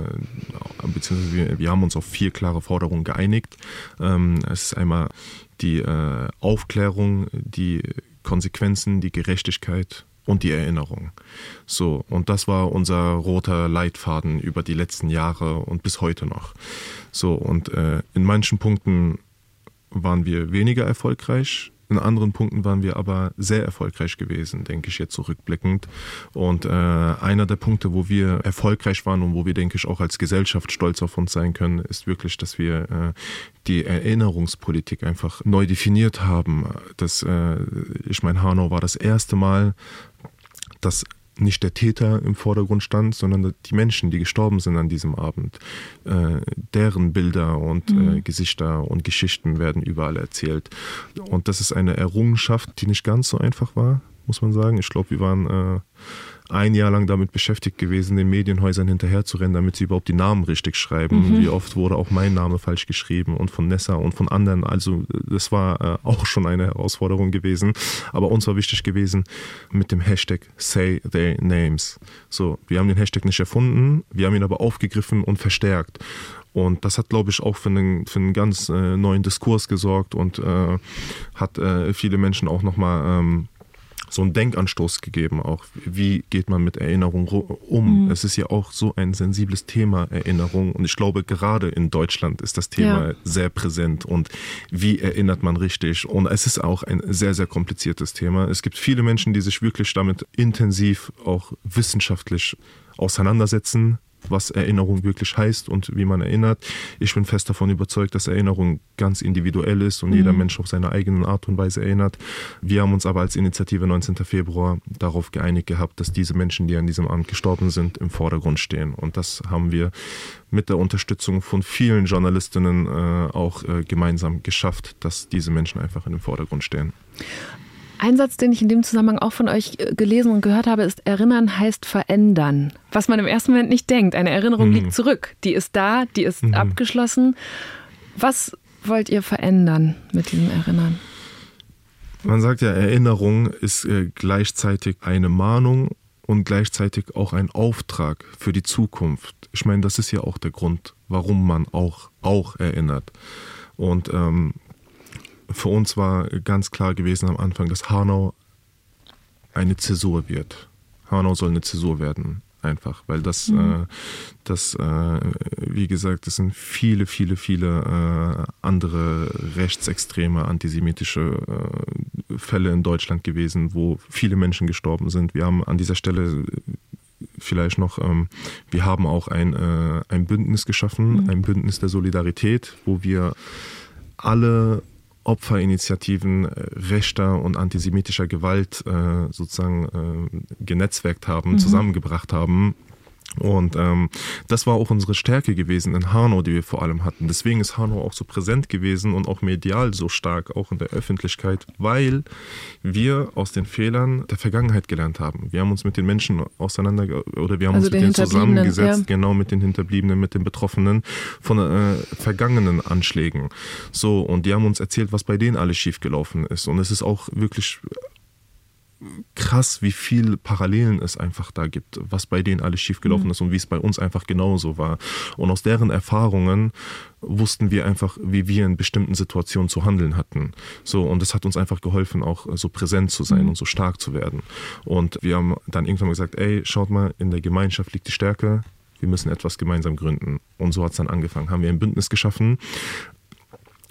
äh, beziehungsweise wir, wir haben uns auf vier klare Forderungen geeinigt. Ähm, es ist einmal die äh, Aufklärung, die Konsequenzen, die Gerechtigkeit und die Erinnerung. So, und das war unser roter Leitfaden über die letzten Jahre und bis heute noch. So, und äh, in manchen Punkten waren wir weniger erfolgreich, in anderen Punkten waren wir aber sehr erfolgreich gewesen, denke ich jetzt zurückblickend. Und äh, einer der Punkte, wo wir erfolgreich waren und wo wir, denke ich, auch als Gesellschaft stolz auf uns sein können, ist wirklich, dass wir äh, die Erinnerungspolitik einfach neu definiert haben. Das, äh, ich meine, Hanau war das erste Mal, dass nicht der Täter im Vordergrund stand, sondern die Menschen, die gestorben sind an diesem Abend. Äh, deren Bilder und mhm. äh, Gesichter und Geschichten werden überall erzählt. Und das ist eine Errungenschaft, die nicht ganz so einfach war, muss man sagen. Ich glaube, wir waren äh, ein Jahr lang damit beschäftigt gewesen, den Medienhäusern hinterherzurennen, damit sie überhaupt die Namen richtig schreiben. Mhm. Wie oft wurde auch mein Name falsch geschrieben und von Nessa und von anderen. Also das war äh, auch schon eine Herausforderung gewesen. Aber uns war wichtig gewesen mit dem Hashtag Say Their Names. So, wir haben den Hashtag nicht erfunden, wir haben ihn aber aufgegriffen und verstärkt. Und das hat, glaube ich, auch für einen, für einen ganz äh, neuen Diskurs gesorgt und äh, hat äh, viele Menschen auch nochmal ähm, so einen Denkanstoß gegeben, auch wie geht man mit Erinnerung um. Mhm. Es ist ja auch so ein sensibles Thema, Erinnerung, und ich glaube, gerade in Deutschland ist das Thema ja. sehr präsent und wie erinnert man richtig, und es ist auch ein sehr, sehr kompliziertes Thema. Es gibt viele Menschen, die sich wirklich damit intensiv auch wissenschaftlich auseinandersetzen, was Erinnerung wirklich heißt und wie man erinnert. Ich bin fest davon überzeugt, dass Erinnerung ganz individuell ist und mhm. jeder Mensch auf seine eigene Art und Weise erinnert. Wir haben uns aber als Initiative neunzehnten Februar darauf geeinigt gehabt, dass diese Menschen, die an diesem Abend gestorben sind, im Vordergrund stehen. Und das haben wir mit der Unterstützung von vielen Journalistinnen äh, auch äh, gemeinsam geschafft, dass diese Menschen einfach in den Vordergrund stehen. Ein Satz, den ich in dem Zusammenhang auch von euch gelesen und gehört habe, ist: Erinnern heißt verändern. Was man im ersten Moment nicht denkt. Eine Erinnerung mhm. liegt zurück. Die ist da, die ist mhm. abgeschlossen. Was wollt ihr verändern mit diesem Erinnern? Man sagt ja, Erinnerung ist äh, gleichzeitig eine Mahnung und gleichzeitig auch ein Auftrag für die Zukunft. Ich meine, das ist ja auch der Grund, warum man auch, auch erinnert. Und ähm, für uns war ganz klar gewesen am Anfang, dass Hanau eine Zäsur wird. Hanau soll eine Zäsur werden, einfach, weil das, mhm. äh, das äh, wie gesagt, es sind viele, viele, viele äh, andere rechtsextreme, antisemitische äh, Fälle in Deutschland gewesen, wo viele Menschen gestorben sind. Wir haben an dieser Stelle vielleicht noch, ähm, wir haben auch ein, äh, ein Bündnis geschaffen, mhm. ein Bündnis der Solidarität, wo wir alle Opferinitiativen rechter und antisemitischer Gewalt äh, sozusagen äh, genetzwerkt haben, mhm. zusammengebracht haben. Und ähm, das war auch unsere Stärke gewesen in Hanau, die wir vor allem hatten. Deswegen ist Hanau auch so präsent gewesen und auch medial so stark, auch in der Öffentlichkeit, weil wir aus den Fehlern der Vergangenheit gelernt haben. Wir haben uns mit den Menschen auseinander, oder wir haben also uns mit denen zusammengesetzt, ja. genau mit den Hinterbliebenen, mit den Betroffenen von äh, vergangenen Anschlägen. So, und die haben uns erzählt, was bei denen alles schiefgelaufen ist. Und es ist auch wirklich krass, wie viele Parallelen es einfach da gibt, was bei denen alles schiefgelaufen mhm. ist und wie es bei uns einfach genauso war. Und aus deren Erfahrungen wussten wir einfach, wie wir in bestimmten Situationen zu handeln hatten. So, und es hat uns einfach geholfen, auch so präsent zu sein mhm. und so stark zu werden. Und wir haben dann irgendwann mal gesagt, ey, schaut mal, in der Gemeinschaft liegt die Stärke, wir müssen etwas gemeinsam gründen. Und so hat es dann angefangen. Haben wir ein Bündnis geschaffen,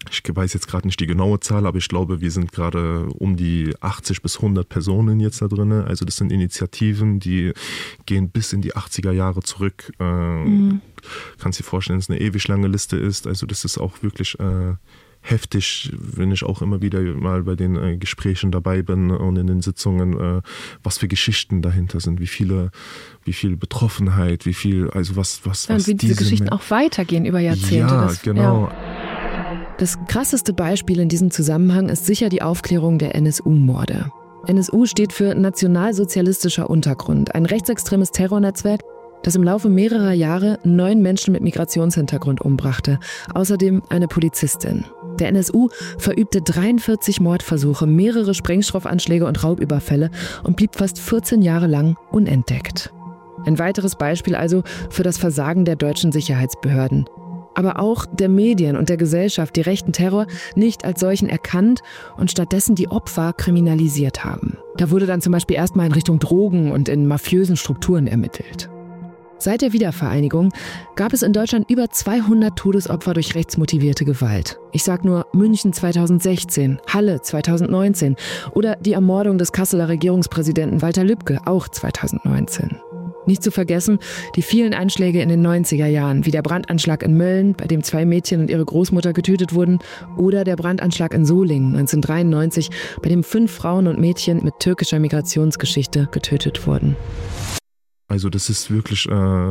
ich weiß jetzt gerade nicht die genaue Zahl, aber ich glaube, wir sind gerade um die achtzig bis hundert Personen jetzt da drin. Also das sind Initiativen, die gehen bis in die achtziger Jahre zurück. Äh, mhm. Kannst dir vorstellen, dass es eine ewig lange Liste ist. Also das ist auch wirklich äh, heftig, wenn ich auch immer wieder mal bei den äh, Gesprächen dabei bin und in den Sitzungen, äh, was für Geschichten dahinter sind, wie viele, wie viel Betroffenheit, wie viel, also was, was, was und wie diese, diese Geschichten auch weitergehen über Jahrzehnte. Ja, das, genau. Ja. Das krasseste Beispiel in diesem Zusammenhang ist sicher die Aufklärung der N S U-Morde. N S U steht für Nationalsozialistischer Untergrund, ein rechtsextremes Terrornetzwerk, das im Laufe mehrerer Jahre neun Menschen mit Migrationshintergrund umbrachte, außerdem eine Polizistin. Der N S U verübte dreiundvierzig Mordversuche, mehrere Sprengstoffanschläge und Raubüberfälle und blieb fast vierzehn Jahre lang unentdeckt. Ein weiteres Beispiel also für das Versagen der deutschen Sicherheitsbehörden. Aber auch der Medien und der Gesellschaft, die rechten Terror nicht als solchen erkannt und stattdessen die Opfer kriminalisiert haben. Da wurde dann zum Beispiel erstmal in Richtung Drogen und in mafiösen Strukturen ermittelt. Seit der Wiedervereinigung gab es in Deutschland über zweihundert Todesopfer durch rechtsmotivierte Gewalt. Ich sag nur München zweitausendsechzehn, Halle zweitausendneunzehn oder die Ermordung des Kasseler Regierungspräsidenten Walter Lübcke, auch zweitausendneunzehn. Nicht zu vergessen die vielen Anschläge in den neunziger Jahren, wie der Brandanschlag in Mölln, bei dem zwei Mädchen und ihre Großmutter getötet wurden, oder der Brandanschlag in Solingen neunzehnhundertdreiundneunzig, bei dem fünf Frauen und Mädchen mit türkischer Migrationsgeschichte getötet wurden. Also das ist wirklich äh,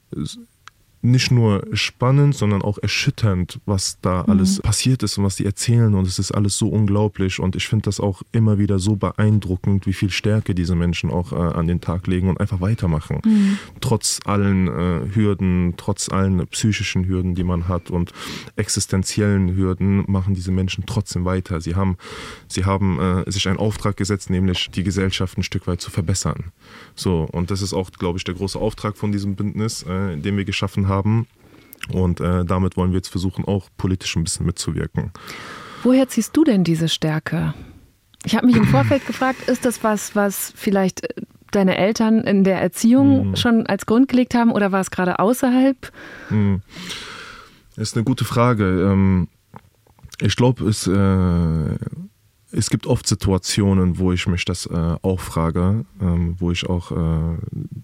nicht nur spannend, sondern auch erschütternd, was da mhm. alles passiert ist und was die erzählen, und es ist alles so unglaublich, und ich finde das auch immer wieder so beeindruckend, wie viel Stärke diese Menschen auch äh, an den Tag legen und einfach weitermachen. Mhm. Trotz allen äh, Hürden, trotz allen psychischen Hürden, die man hat, und existenziellen Hürden, machen diese Menschen trotzdem weiter. Sie haben, sie haben äh, sich einen Auftrag gesetzt, nämlich die Gesellschaft ein Stück weit zu verbessern. So, und das ist auch, glaube ich, der große Auftrag von diesem Bündnis, äh, den wir geschaffen haben. Und äh, damit wollen wir jetzt versuchen, auch politisch ein bisschen mitzuwirken. Woher ziehst du denn diese Stärke? Ich habe mich im Vorfeld gefragt, ist das was, was vielleicht deine Eltern in der Erziehung mm. schon als Grund gelegt haben, oder war es gerade außerhalb? Mm. Das ist eine gute Frage. Ich glaube, es, äh, es gibt oft Situationen, wo ich mich das äh, auch frage, ähm, wo ich auch... Äh,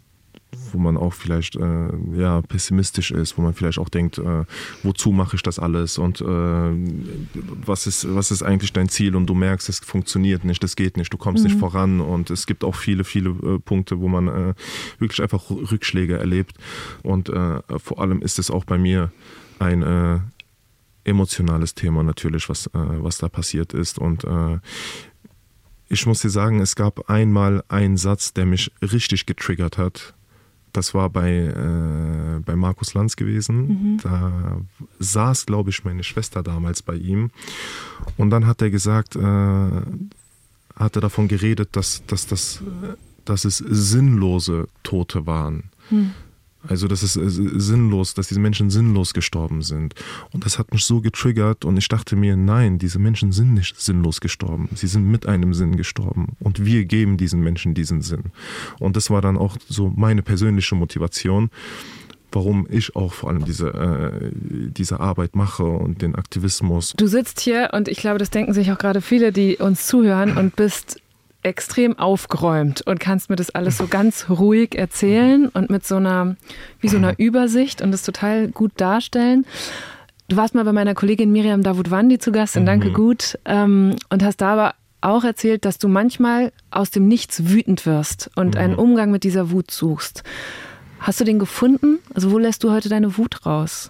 wo man auch vielleicht äh, ja, pessimistisch ist, wo man vielleicht auch denkt, äh, wozu mache ich das alles, und äh, was ist, was ist eigentlich dein Ziel, und du merkst, es funktioniert nicht, es geht nicht, du kommst mhm. nicht voran, und es gibt auch viele, viele äh, Punkte, wo man äh, wirklich einfach Rückschläge erlebt, und äh, vor allem ist es auch bei mir ein äh, emotionales Thema natürlich, was, äh, was da passiert ist, und äh, ich muss dir sagen, es gab einmal einen Satz, der mich richtig getriggert hat. Das war bei, äh, bei Markus Lanz gewesen. Mhm. Da saß, glaube ich, meine Schwester damals bei ihm. Und dann hat er gesagt, äh, hat er davon geredet, dass, dass, dass, dass es sinnlose Tote waren. Mhm. Also das ist sinnlos, dass diese Menschen sinnlos gestorben sind. Und das hat mich so getriggert, und ich dachte mir, nein, diese Menschen sind nicht sinnlos gestorben. Sie sind mit einem Sinn gestorben, und wir geben diesen Menschen diesen Sinn. Und das war dann auch so meine persönliche Motivation, warum ich auch vor allem diese, äh, diese Arbeit mache und den Aktivismus. Du sitzt hier, und ich glaube, das denken sich auch gerade viele, die uns zuhören, und bist extrem aufgeräumt und kannst mir das alles so ganz ruhig erzählen und mit so einer, wie so einer Übersicht, und das total gut darstellen. Du warst mal bei meiner Kollegin Miriam Davutwandi zu Gast in Danke Gut, ähm, und hast da aber auch erzählt, dass du manchmal aus dem Nichts wütend wirst und einen Umgang mit dieser Wut suchst. Hast du den gefunden? Also wo lässt du heute deine Wut raus?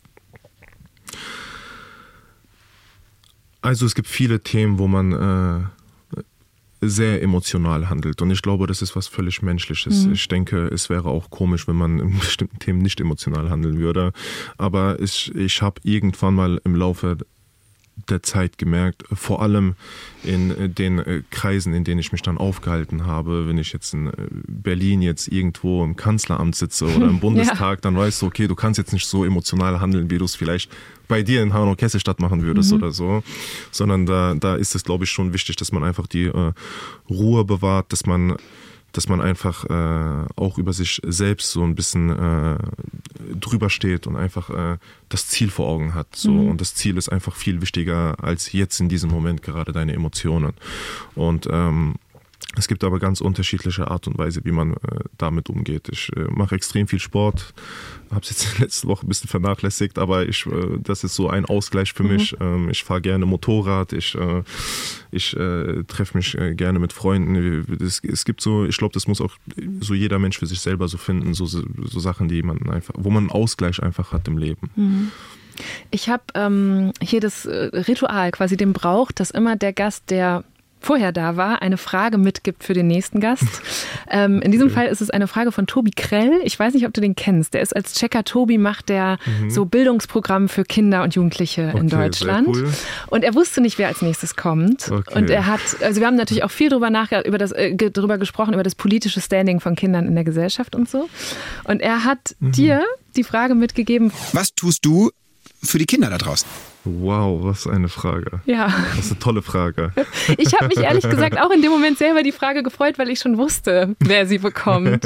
Also es gibt viele Themen, wo man äh sehr emotional handelt, und ich glaube, das ist was völlig Menschliches. Mhm. Ich denke, es wäre auch komisch, wenn man in bestimmten Themen nicht emotional handeln würde, aber ich, ich habe irgendwann mal im Laufe der Zeit gemerkt, vor allem in den Kreisen, in denen ich mich dann aufgehalten habe, wenn ich jetzt in Berlin jetzt irgendwo im Kanzleramt sitze oder im Bundestag, ja. dann weißt du, okay, du kannst jetzt nicht so emotional handeln, wie du es vielleicht bei dir in Hanau-Kesselstadt machen würdest mhm. oder so, sondern da, da ist es, glaube ich, schon wichtig, dass man einfach die äh, Ruhe bewahrt, dass man dass man einfach äh, auch über sich selbst so ein bisschen äh, drüber steht und einfach äh, das Ziel vor Augen hat. So. Mhm. Und das Ziel ist einfach viel wichtiger als jetzt in diesem Moment gerade deine Emotionen. Und ähm, es gibt aber ganz unterschiedliche Art und Weise, wie man äh, damit umgeht. Ich äh, mache extrem viel Sport, habe es jetzt letzte Woche ein bisschen vernachlässigt, aber ich, äh, das ist so ein Ausgleich für mhm. mich. Ähm, ich fahre gerne Motorrad, ich, äh, ich äh, treffe mich äh, gerne mit Freunden. Es, es gibt so, ich glaube, das muss auch so jeder Mensch für sich selber so finden, so, so Sachen, die man einfach, wo man einen Ausgleich einfach hat im Leben. Mhm. Ich habe ähm, hier das Ritual, quasi den Brauch, dass immer der Gast, der vorher da war, eine Frage mitgibt für den nächsten Gast. ähm, in diesem okay. Fall ist es eine Frage von Tobi Krell. Ich weiß nicht, ob du den kennst. Der ist als Checker Tobi, macht der mhm. so Bildungsprogramm für Kinder und Jugendliche okay, in Deutschland. Cool. Und er wusste nicht, wer als nächstes kommt. Okay. Und er hat, also wir haben natürlich auch viel darüber nachgedacht, über das, äh, darüber gesprochen, über das politische Standing von Kindern in der Gesellschaft und so. Und er hat mhm. dir die Frage mitgegeben. Was tust du für die Kinder da draußen? Wow, was eine Frage. Ja. Das ist eine tolle Frage. Ich habe mich ehrlich gesagt auch in dem Moment selber die Frage gefreut, weil ich schon wusste, wer sie bekommt.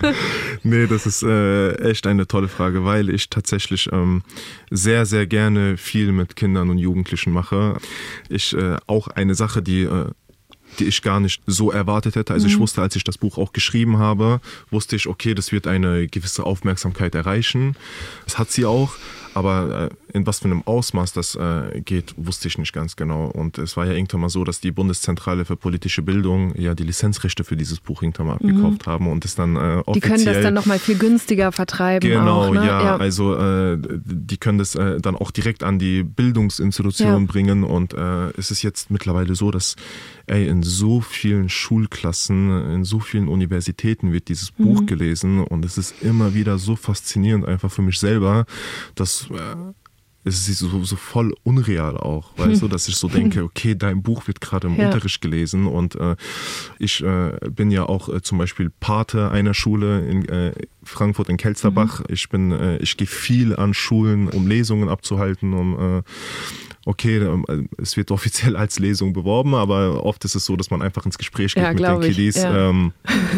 Nee, das ist äh, echt eine tolle Frage, weil ich tatsächlich ähm, sehr, sehr gerne viel mit Kindern und Jugendlichen mache. Ich äh, auch eine Sache, die... Äh, die ich gar nicht so erwartet hätte. Also mhm. ich wusste, als ich das Buch auch geschrieben habe, wusste ich, okay, das wird eine gewisse Aufmerksamkeit erreichen. Das hat sie auch, aber in was für einem Ausmaß das geht, wusste ich nicht ganz genau. Und es war ja irgendwann mal so, dass die Bundeszentrale für politische Bildung ja die Lizenzrechte für dieses Buch irgendwann mal abgekauft mhm. haben und es dann äh, offiziell... Die können das dann nochmal viel günstiger vertreiben. Genau, auch, ne? ja, ja. Also äh, die können das äh, dann auch direkt an die Bildungsinstitutionen ja. bringen und äh, es ist jetzt mittlerweile so, dass ey, in so vielen Schulklassen, in so vielen Universitäten wird dieses mhm. Buch gelesen und es ist immer wieder so faszinierend einfach für mich selber, dass äh, es ist so, so voll unreal auch, weißt du, dass ich so denke, okay, dein Buch wird gerade im ja. Unterricht gelesen und äh, ich äh, bin ja auch äh, zum Beispiel Pate einer Schule in äh, Frankfurt in Kelsterbach. Mhm. Ich bin, äh, ich gehe viel an Schulen, um Lesungen abzuhalten, um äh, okay, es wird offiziell als Lesung beworben, aber oft ist es so, dass man einfach ins Gespräch geht ja, mit den Kiddies. Ja. Ähm,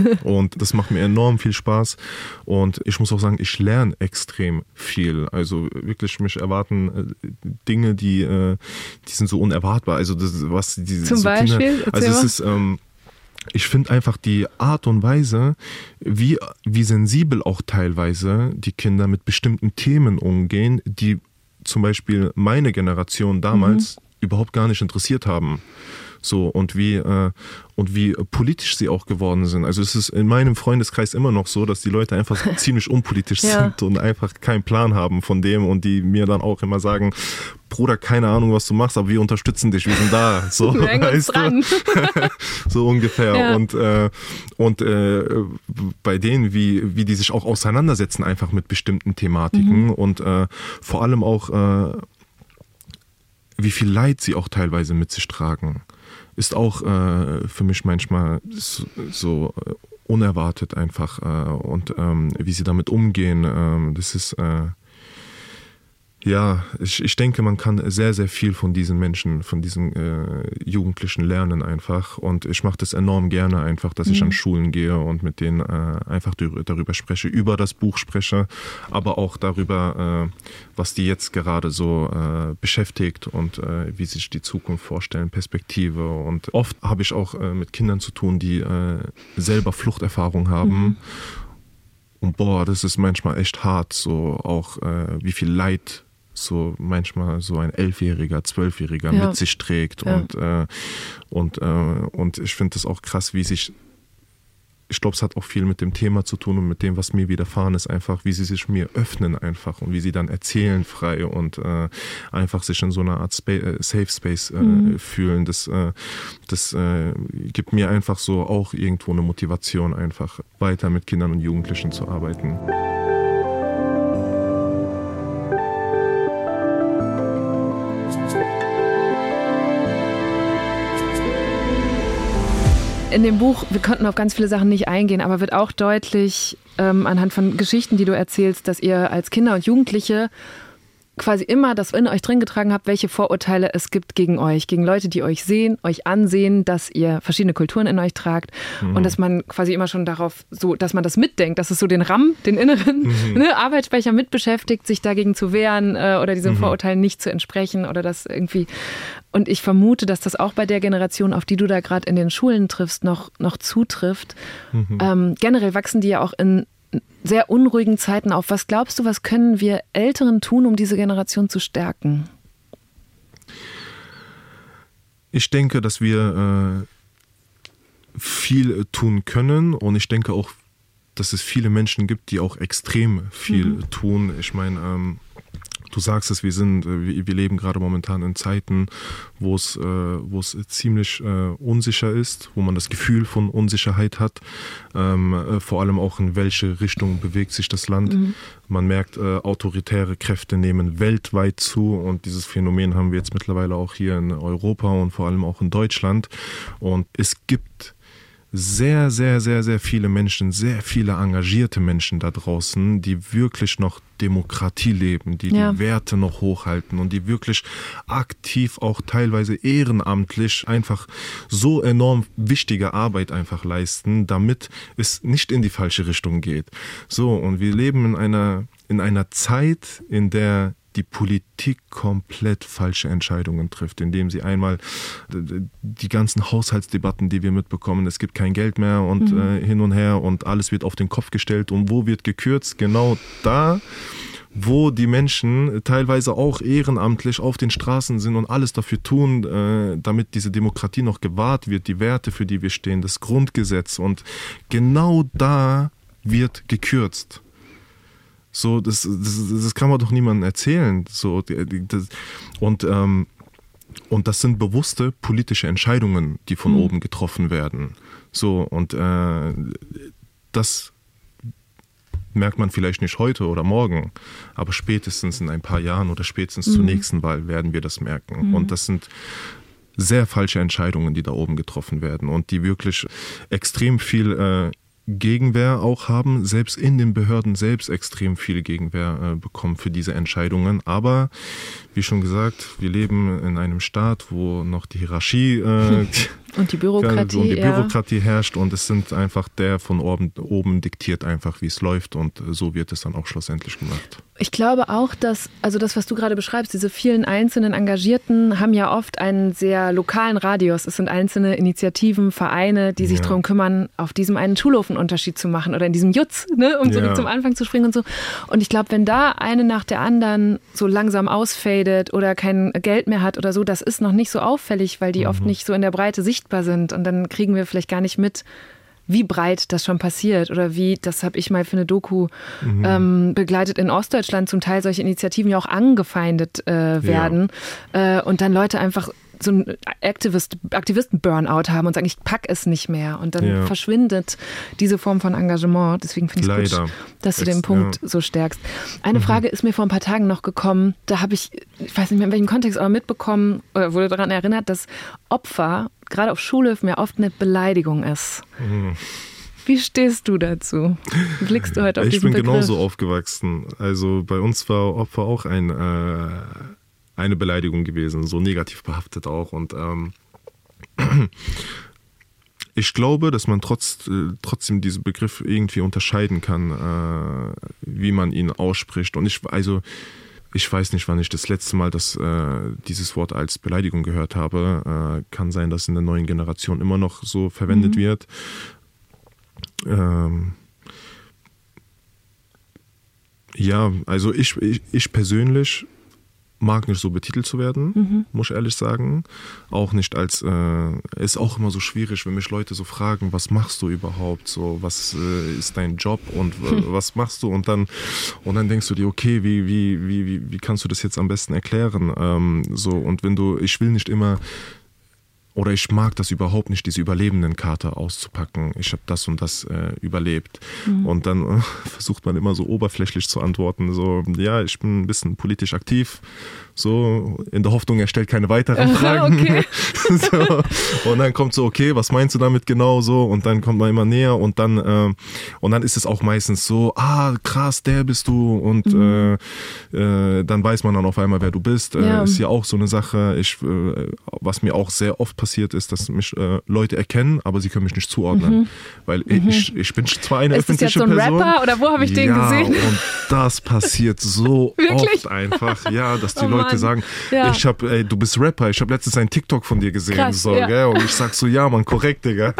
und das macht mir enorm viel Spaß. Und ich muss auch sagen, ich lerne extrem viel. Also wirklich, mich erwarten Dinge, die, die sind so unerwartbar. Also das, was die Zum so Beispiel? Kinder, also es ist ähm, ich finde einfach die Art und Weise, wie, wie sensibel auch teilweise die Kinder mit bestimmten Themen umgehen, die zum Beispiel meine Generation damals mhm. überhaupt gar nicht interessiert haben. So, und wie, äh, und wie politisch sie auch geworden sind. Also es ist in meinem Freundeskreis immer noch so, dass die Leute einfach ziemlich unpolitisch ja. sind und einfach keinen Plan haben von dem und die mir dann auch immer sagen, Bruder, keine Ahnung, was du machst, aber wir unterstützen dich, wir sind da. So, weißt du? So ungefähr. Ja. Und, äh, und äh, bei denen, wie, wie die sich auch auseinandersetzen einfach mit bestimmten Thematiken mhm. und äh, vor allem auch, äh, wie viel Leid sie auch teilweise mit sich tragen, ist auch äh, für mich manchmal so, so unerwartet einfach äh, und ähm, wie sie damit umgehen, äh, das ist äh, ja, ich, ich denke, man kann sehr, sehr viel von diesen Menschen, von diesen äh, Jugendlichen lernen einfach und ich mache das enorm gerne einfach, dass mhm. ich an Schulen gehe und mit denen äh, einfach darüber spreche, über das Buch spreche, aber auch darüber, äh, was die jetzt gerade so äh, beschäftigt und äh, wie sich die Zukunft vorstellen, Perspektive und oft habe ich auch äh, mit Kindern zu tun, die äh, selber Fluchterfahrung haben mhm. und boah, das ist manchmal echt hart, so auch äh, wie viel Leid so manchmal so ein Elfjähriger, Zwölfjähriger ja. mit sich trägt ja. und, äh, und, äh, und ich finde das auch krass, wie sich, ich glaube, es hat auch viel mit dem Thema zu tun und mit dem, was mir widerfahren ist, einfach, wie sie sich mir öffnen einfach und wie sie dann erzählen frei und äh, einfach sich in so einer Art Spa- äh, Safe Space äh, mhm. fühlen. Das, äh, das äh, gibt mir einfach so auch irgendwo eine Motivation, einfach weiter mit Kindern und Jugendlichen zu arbeiten. In dem Buch, wir konnten auf ganz viele Sachen nicht eingehen, aber wird auch deutlich ähm, anhand von Geschichten, die du erzählst, dass ihr als Kinder und Jugendliche quasi immer das in euch drin getragen habt, welche Vorurteile es gibt gegen euch, gegen Leute, die euch sehen, euch ansehen, dass ihr verschiedene Kulturen in euch tragt mhm. und dass man quasi immer schon darauf so, dass man das mitdenkt, dass es so den RAM, den inneren mhm. ne, Arbeitsspeicher mit beschäftigt, sich dagegen zu wehren äh, oder diesen mhm. Vorurteilen nicht zu entsprechen oder das irgendwie. Und ich vermute, dass das auch bei der Generation, auf die du da gerade in den Schulen triffst, noch, noch zutrifft. Mhm. Ähm, generell wachsen die ja auch in sehr unruhigen Zeiten auf. Was glaubst du, was können wir Älteren tun, um diese Generation zu stärken? Ich denke, dass wir äh, viel tun können und ich denke auch, dass es viele Menschen gibt, die auch extrem viel mhm. tun. Ich meine, ähm, du sagst es, wir sind, wir, wir leben gerade momentan in Zeiten, wo es, äh, wo es ziemlich äh, unsicher ist, wo man das Gefühl von Unsicherheit hat, ähm, äh, vor allem auch in welche Richtung bewegt sich das Land. Mhm. Man merkt, äh, autoritäre Kräfte nehmen weltweit zu und dieses Phänomen haben wir jetzt mittlerweile auch hier in Europa und vor allem auch in Deutschland. Und es gibt sehr, sehr, sehr, sehr viele Menschen, sehr viele engagierte Menschen da draußen, die wirklich noch Demokratie leben, die ja. die Werte noch hochhalten und die wirklich aktiv auch teilweise ehrenamtlich einfach so enorm wichtige Arbeit einfach leisten, damit es nicht in die falsche Richtung geht. So, und wir leben in einer, in einer Zeit, in der die Politik komplett falsche Entscheidungen trifft, indem sie einmal die ganzen Haushaltsdebatten, die wir mitbekommen, es gibt kein Geld mehr und mhm. äh, hin und her und alles wird auf den Kopf gestellt und wo wird gekürzt? Genau da, wo die Menschen teilweise auch ehrenamtlich auf den Straßen sind und alles dafür tun, äh, damit diese Demokratie noch gewahrt wird, die Werte, für die wir stehen, das Grundgesetz und genau da wird gekürzt. So, das, das, das kann man doch niemandem erzählen. So, das, und, ähm, und das sind bewusste politische Entscheidungen, die von mhm. oben getroffen werden. So, und äh, das merkt man vielleicht nicht heute oder morgen, aber spätestens in ein paar Jahren oder spätestens mhm. zur nächsten Wahl werden wir das merken. Mhm. Und das sind sehr falsche Entscheidungen, die da oben getroffen werden und die wirklich extrem viel äh, Gegenwehr auch haben, selbst in den Behörden selbst extrem viel Gegenwehr äh, bekommen für diese Entscheidungen. Aber wie schon gesagt, wir leben in einem Staat, wo noch die Hierarchie äh, und die Bürokratie, und die Bürokratie ja. herrscht und es sind einfach der von oben, oben diktiert einfach, wie es läuft und so wird es dann auch schlussendlich gemacht. Ich glaube auch, dass, also das, was du gerade beschreibst, diese vielen einzelnen Engagierten haben ja oft einen sehr lokalen Radius. Es sind einzelne Initiativen, Vereine, die sich ja. darum kümmern, auf diesem einen Schulhof einen Unterschied zu machen oder in diesem Jutz, ne, um zurück ja. zum Anfang zu springen und so. Und ich glaube, wenn da eine nach der anderen so langsam ausfadet oder kein Geld mehr hat oder so, das ist noch nicht so auffällig, weil die mhm. oft nicht so in der Breite sichtbar sind und dann kriegen wir vielleicht gar nicht mit, wie breit das schon passiert oder wie, das habe ich mal für eine Doku mhm. ähm, begleitet, in Ostdeutschland zum Teil solche Initiativen ja auch angefeindet äh, werden ja. äh, und dann Leute einfach so einen Aktivist, Aktivisten-Burnout haben und sagen, ich pack es nicht mehr und dann ja. verschwindet diese Form von Engagement. Deswegen finde ich es gut, dass du den Punkt ja. so stärkst. Eine mhm. Frage ist mir vor ein paar Tagen noch gekommen, da habe ich, ich weiß nicht mehr in welchem Kontext, aber mitbekommen oder wurde daran erinnert, dass Opfer gerade auf Schulhöfen ja oft eine Beleidigung ist. Mhm. Wie stehst du dazu? Wie blickst du heute auf ich diesen Begriff? Ich bin genauso aufgewachsen. Also bei uns war Opfer auch ein äh, eine Beleidigung gewesen, so negativ behaftet auch. Und ähm, ich glaube, dass man trotz, äh, trotzdem diesen Begriff irgendwie unterscheiden kann, äh, wie man ihn ausspricht. Und ich, also, ich weiß nicht, wann ich das letzte Mal das, äh, dieses Wort als Beleidigung gehört habe. Äh, kann sein, dass in der neuen Generation immer noch so verwendet mhm. wird. Ähm, ja, also ich, ich, ich persönlich mag nicht so betitelt zu werden, mhm. muss ich ehrlich sagen. Auch nicht als, äh, ist auch immer so schwierig, wenn mich Leute so fragen, was machst du überhaupt, so, was äh, ist dein Job und äh, was machst du und dann, und dann denkst du dir, okay, wie, wie, wie, wie, wie kannst du das jetzt am besten erklären, ähm, so, und wenn du, ich will nicht immer oder ich mag das überhaupt nicht, diese Überlebendenkarte auszupacken. Ich habe das und das äh, überlebt. Mhm. Und dann äh, versucht man immer so oberflächlich zu antworten. So, ja, ich bin ein bisschen politisch aktiv. So, in der Hoffnung, er stellt keine weiteren Fragen. Okay. So. Und dann kommt so, okay, was meinst du damit genau so? Und dann kommt man immer näher und dann, äh, und dann ist es auch meistens so, ah, krass, der bist du. Und mhm. äh, äh, dann weiß man dann auf einmal, wer du bist. Ja. Äh, ist ja auch so eine Sache. Ich, äh, was mir auch sehr oft passiert ist, dass mich äh, Leute erkennen, aber sie können mich nicht zuordnen. Mhm. Weil mhm. ich, ich bin zwar eine ist öffentliche Person. Ist das jetzt so ein Person, Rapper oder wo habe ich den ja, gesehen? Und das passiert so oft einfach, ja, dass die oh Leute sagen, ja. ich hab, ey, du bist Rapper, ich habe letztens einen TikTok von dir gesehen. Krass, so, ja. gell? Und ich sag so, ja, Mann, korrekt, Digga.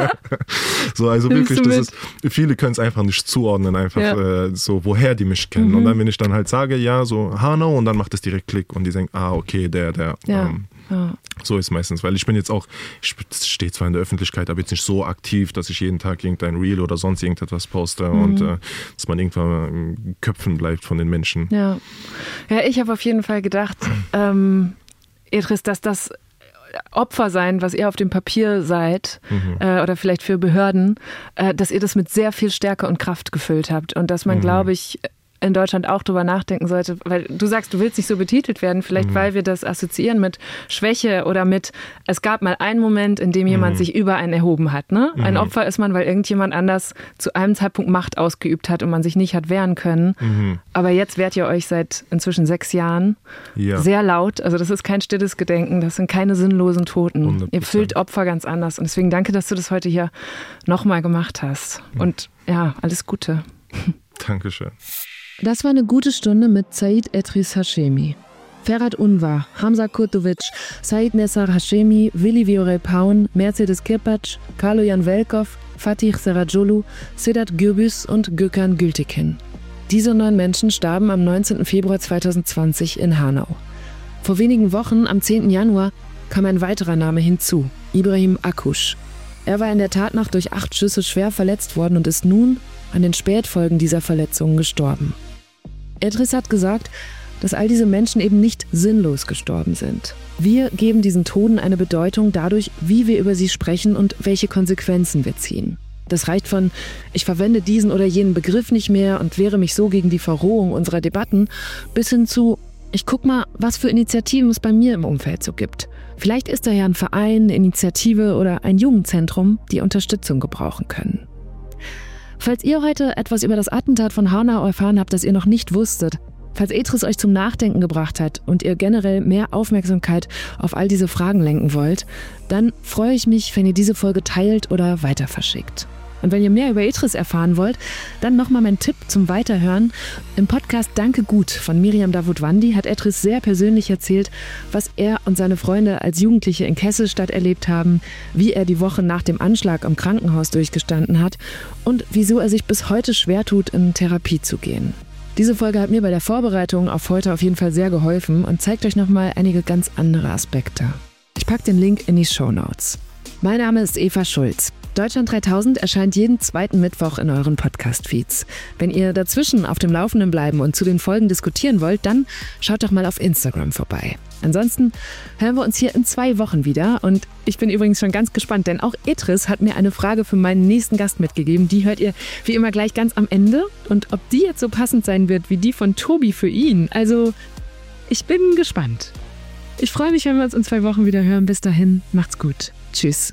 So, also wirklich, das ist, viele können es einfach nicht zuordnen, einfach ja. äh, so, woher die mich kennen. Mhm. Und dann, wenn ich dann halt sage, ja, so Hanau, und dann macht es direkt Klick und die denken, ah, okay, der, der. Ja. Ähm, Ja. So ist meistens, weil ich bin jetzt auch, ich stehe zwar in der Öffentlichkeit, aber jetzt nicht so aktiv, dass ich jeden Tag irgendein Reel oder sonst irgendetwas poste mhm. und äh, dass man irgendwann in Köpfen bleibt von den Menschen. Ja, ja, ich habe auf jeden Fall gedacht, ähm, Edris, dass das Opfer sein, was ihr auf dem Papier seid mhm. äh, oder vielleicht für Behörden, äh, dass ihr das mit sehr viel Stärke und Kraft gefüllt habt und dass man, mhm. glaube ich, in Deutschland auch drüber nachdenken sollte, weil du sagst, du willst nicht so betitelt werden, vielleicht mhm. weil wir das assoziieren mit Schwäche oder mit, es gab mal einen Moment, in dem jemand mhm. sich über einen erhoben hat. Ne? Mhm. Ein Opfer ist man, weil irgendjemand anders zu einem Zeitpunkt Macht ausgeübt hat und man sich nicht hat wehren können. Mhm. Aber jetzt wehrt ihr euch seit inzwischen sechs Jahren ja. sehr laut. Also das ist kein stilles Gedenken, das sind keine sinnlosen Toten. hundert Prozent. Ihr füllt Opfer ganz anders. Und deswegen danke, dass du das heute hier nochmal gemacht hast. Und ja, alles Gute. Dankeschön. Das war eine gute Stunde mit Said Edris Hashemi. Ferhat Unvar, Hamza Kurtovic, Said Nessar Hashemi, Willi Viorel Paun, Mercedes Kirpac, Kaloyan Velkov, Fatih Serajolu, Sedat Gürbüz und Gökhan Gültekin. Diese neun Menschen starben am neunzehnten Februar zweitausendzwanzig in Hanau. Vor wenigen Wochen, am zehnten Januar, kam ein weiterer Name hinzu, Ibrahim Akush. Er war in der Tatnacht durch acht Schüsse schwer verletzt worden und ist nun an den Spätfolgen dieser Verletzungen gestorben. Edris hat gesagt, dass all diese Menschen eben nicht sinnlos gestorben sind. Wir geben diesen Toten eine Bedeutung dadurch, wie wir über sie sprechen und welche Konsequenzen wir ziehen. Das reicht von, ich verwende diesen oder jenen Begriff nicht mehr und wehre mich so gegen die Verrohung unserer Debatten, bis hin zu, ich guck mal, was für Initiativen es bei mir im Umfeld so gibt. Vielleicht ist da ja ein Verein, eine Initiative oder ein Jugendzentrum, die Unterstützung gebrauchen können. Falls ihr heute etwas über das Attentat von Hanau erfahren habt, das ihr noch nicht wusstet, falls Edris euch zum Nachdenken gebracht hat und ihr generell mehr Aufmerksamkeit auf all diese Fragen lenken wollt, dann freue ich mich, wenn ihr diese Folge teilt oder weiter verschickt. Und wenn ihr mehr über Edris erfahren wollt, dann nochmal mein Tipp zum Weiterhören. Im Podcast Danke gut von Miriam Davutwandi hat Edris sehr persönlich erzählt, was er und seine Freunde als Jugendliche in Kesselstadt erlebt haben, wie er die Woche nach dem Anschlag im Krankenhaus durchgestanden hat und wieso er sich bis heute schwer tut, in Therapie zu gehen. Diese Folge hat mir bei der Vorbereitung auf heute auf jeden Fall sehr geholfen und zeigt euch nochmal einige ganz andere Aspekte. Ich packe den Link in die Shownotes. Mein Name ist Eva Schulz. Deutschland dreitausend erscheint jeden zweiten Mittwoch in euren Podcast-Feeds. Wenn ihr dazwischen auf dem Laufenden bleiben und zu den Folgen diskutieren wollt, dann schaut doch mal auf Instagram vorbei. Ansonsten hören wir uns hier in zwei Wochen wieder und ich bin übrigens schon ganz gespannt, denn auch Edris hat mir eine Frage für meinen nächsten Gast mitgegeben. Die hört ihr wie immer gleich ganz am Ende und ob die jetzt so passend sein wird wie die von Tobi für ihn. Also, ich bin gespannt. Ich freue mich, wenn wir uns in zwei Wochen wieder hören. Bis dahin, macht's gut. Tschüss.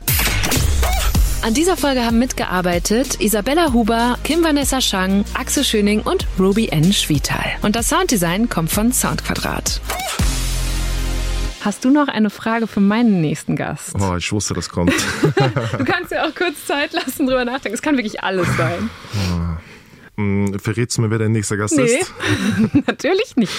An dieser Folge haben mitgearbeitet Isabella Huber, Kim Vanessa Schang, Axel Schöning und Ruby N. Schwietal. Und das Sounddesign kommt von Soundquadrat. Hast du noch eine Frage für meinen nächsten Gast? Oh, ich wusste, das kommt. Du kannst dir auch kurz Zeit lassen, drüber nachdenken. Es kann wirklich alles sein. Oh. Hm, verrätst du mir, wer dein nächster Gast nee, ist? Nee, natürlich nicht.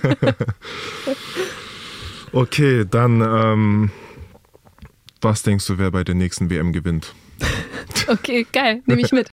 Okay, dann, ähm, was denkst du, wer bei der nächsten W M gewinnt? Okay, geil, nehme ich mit.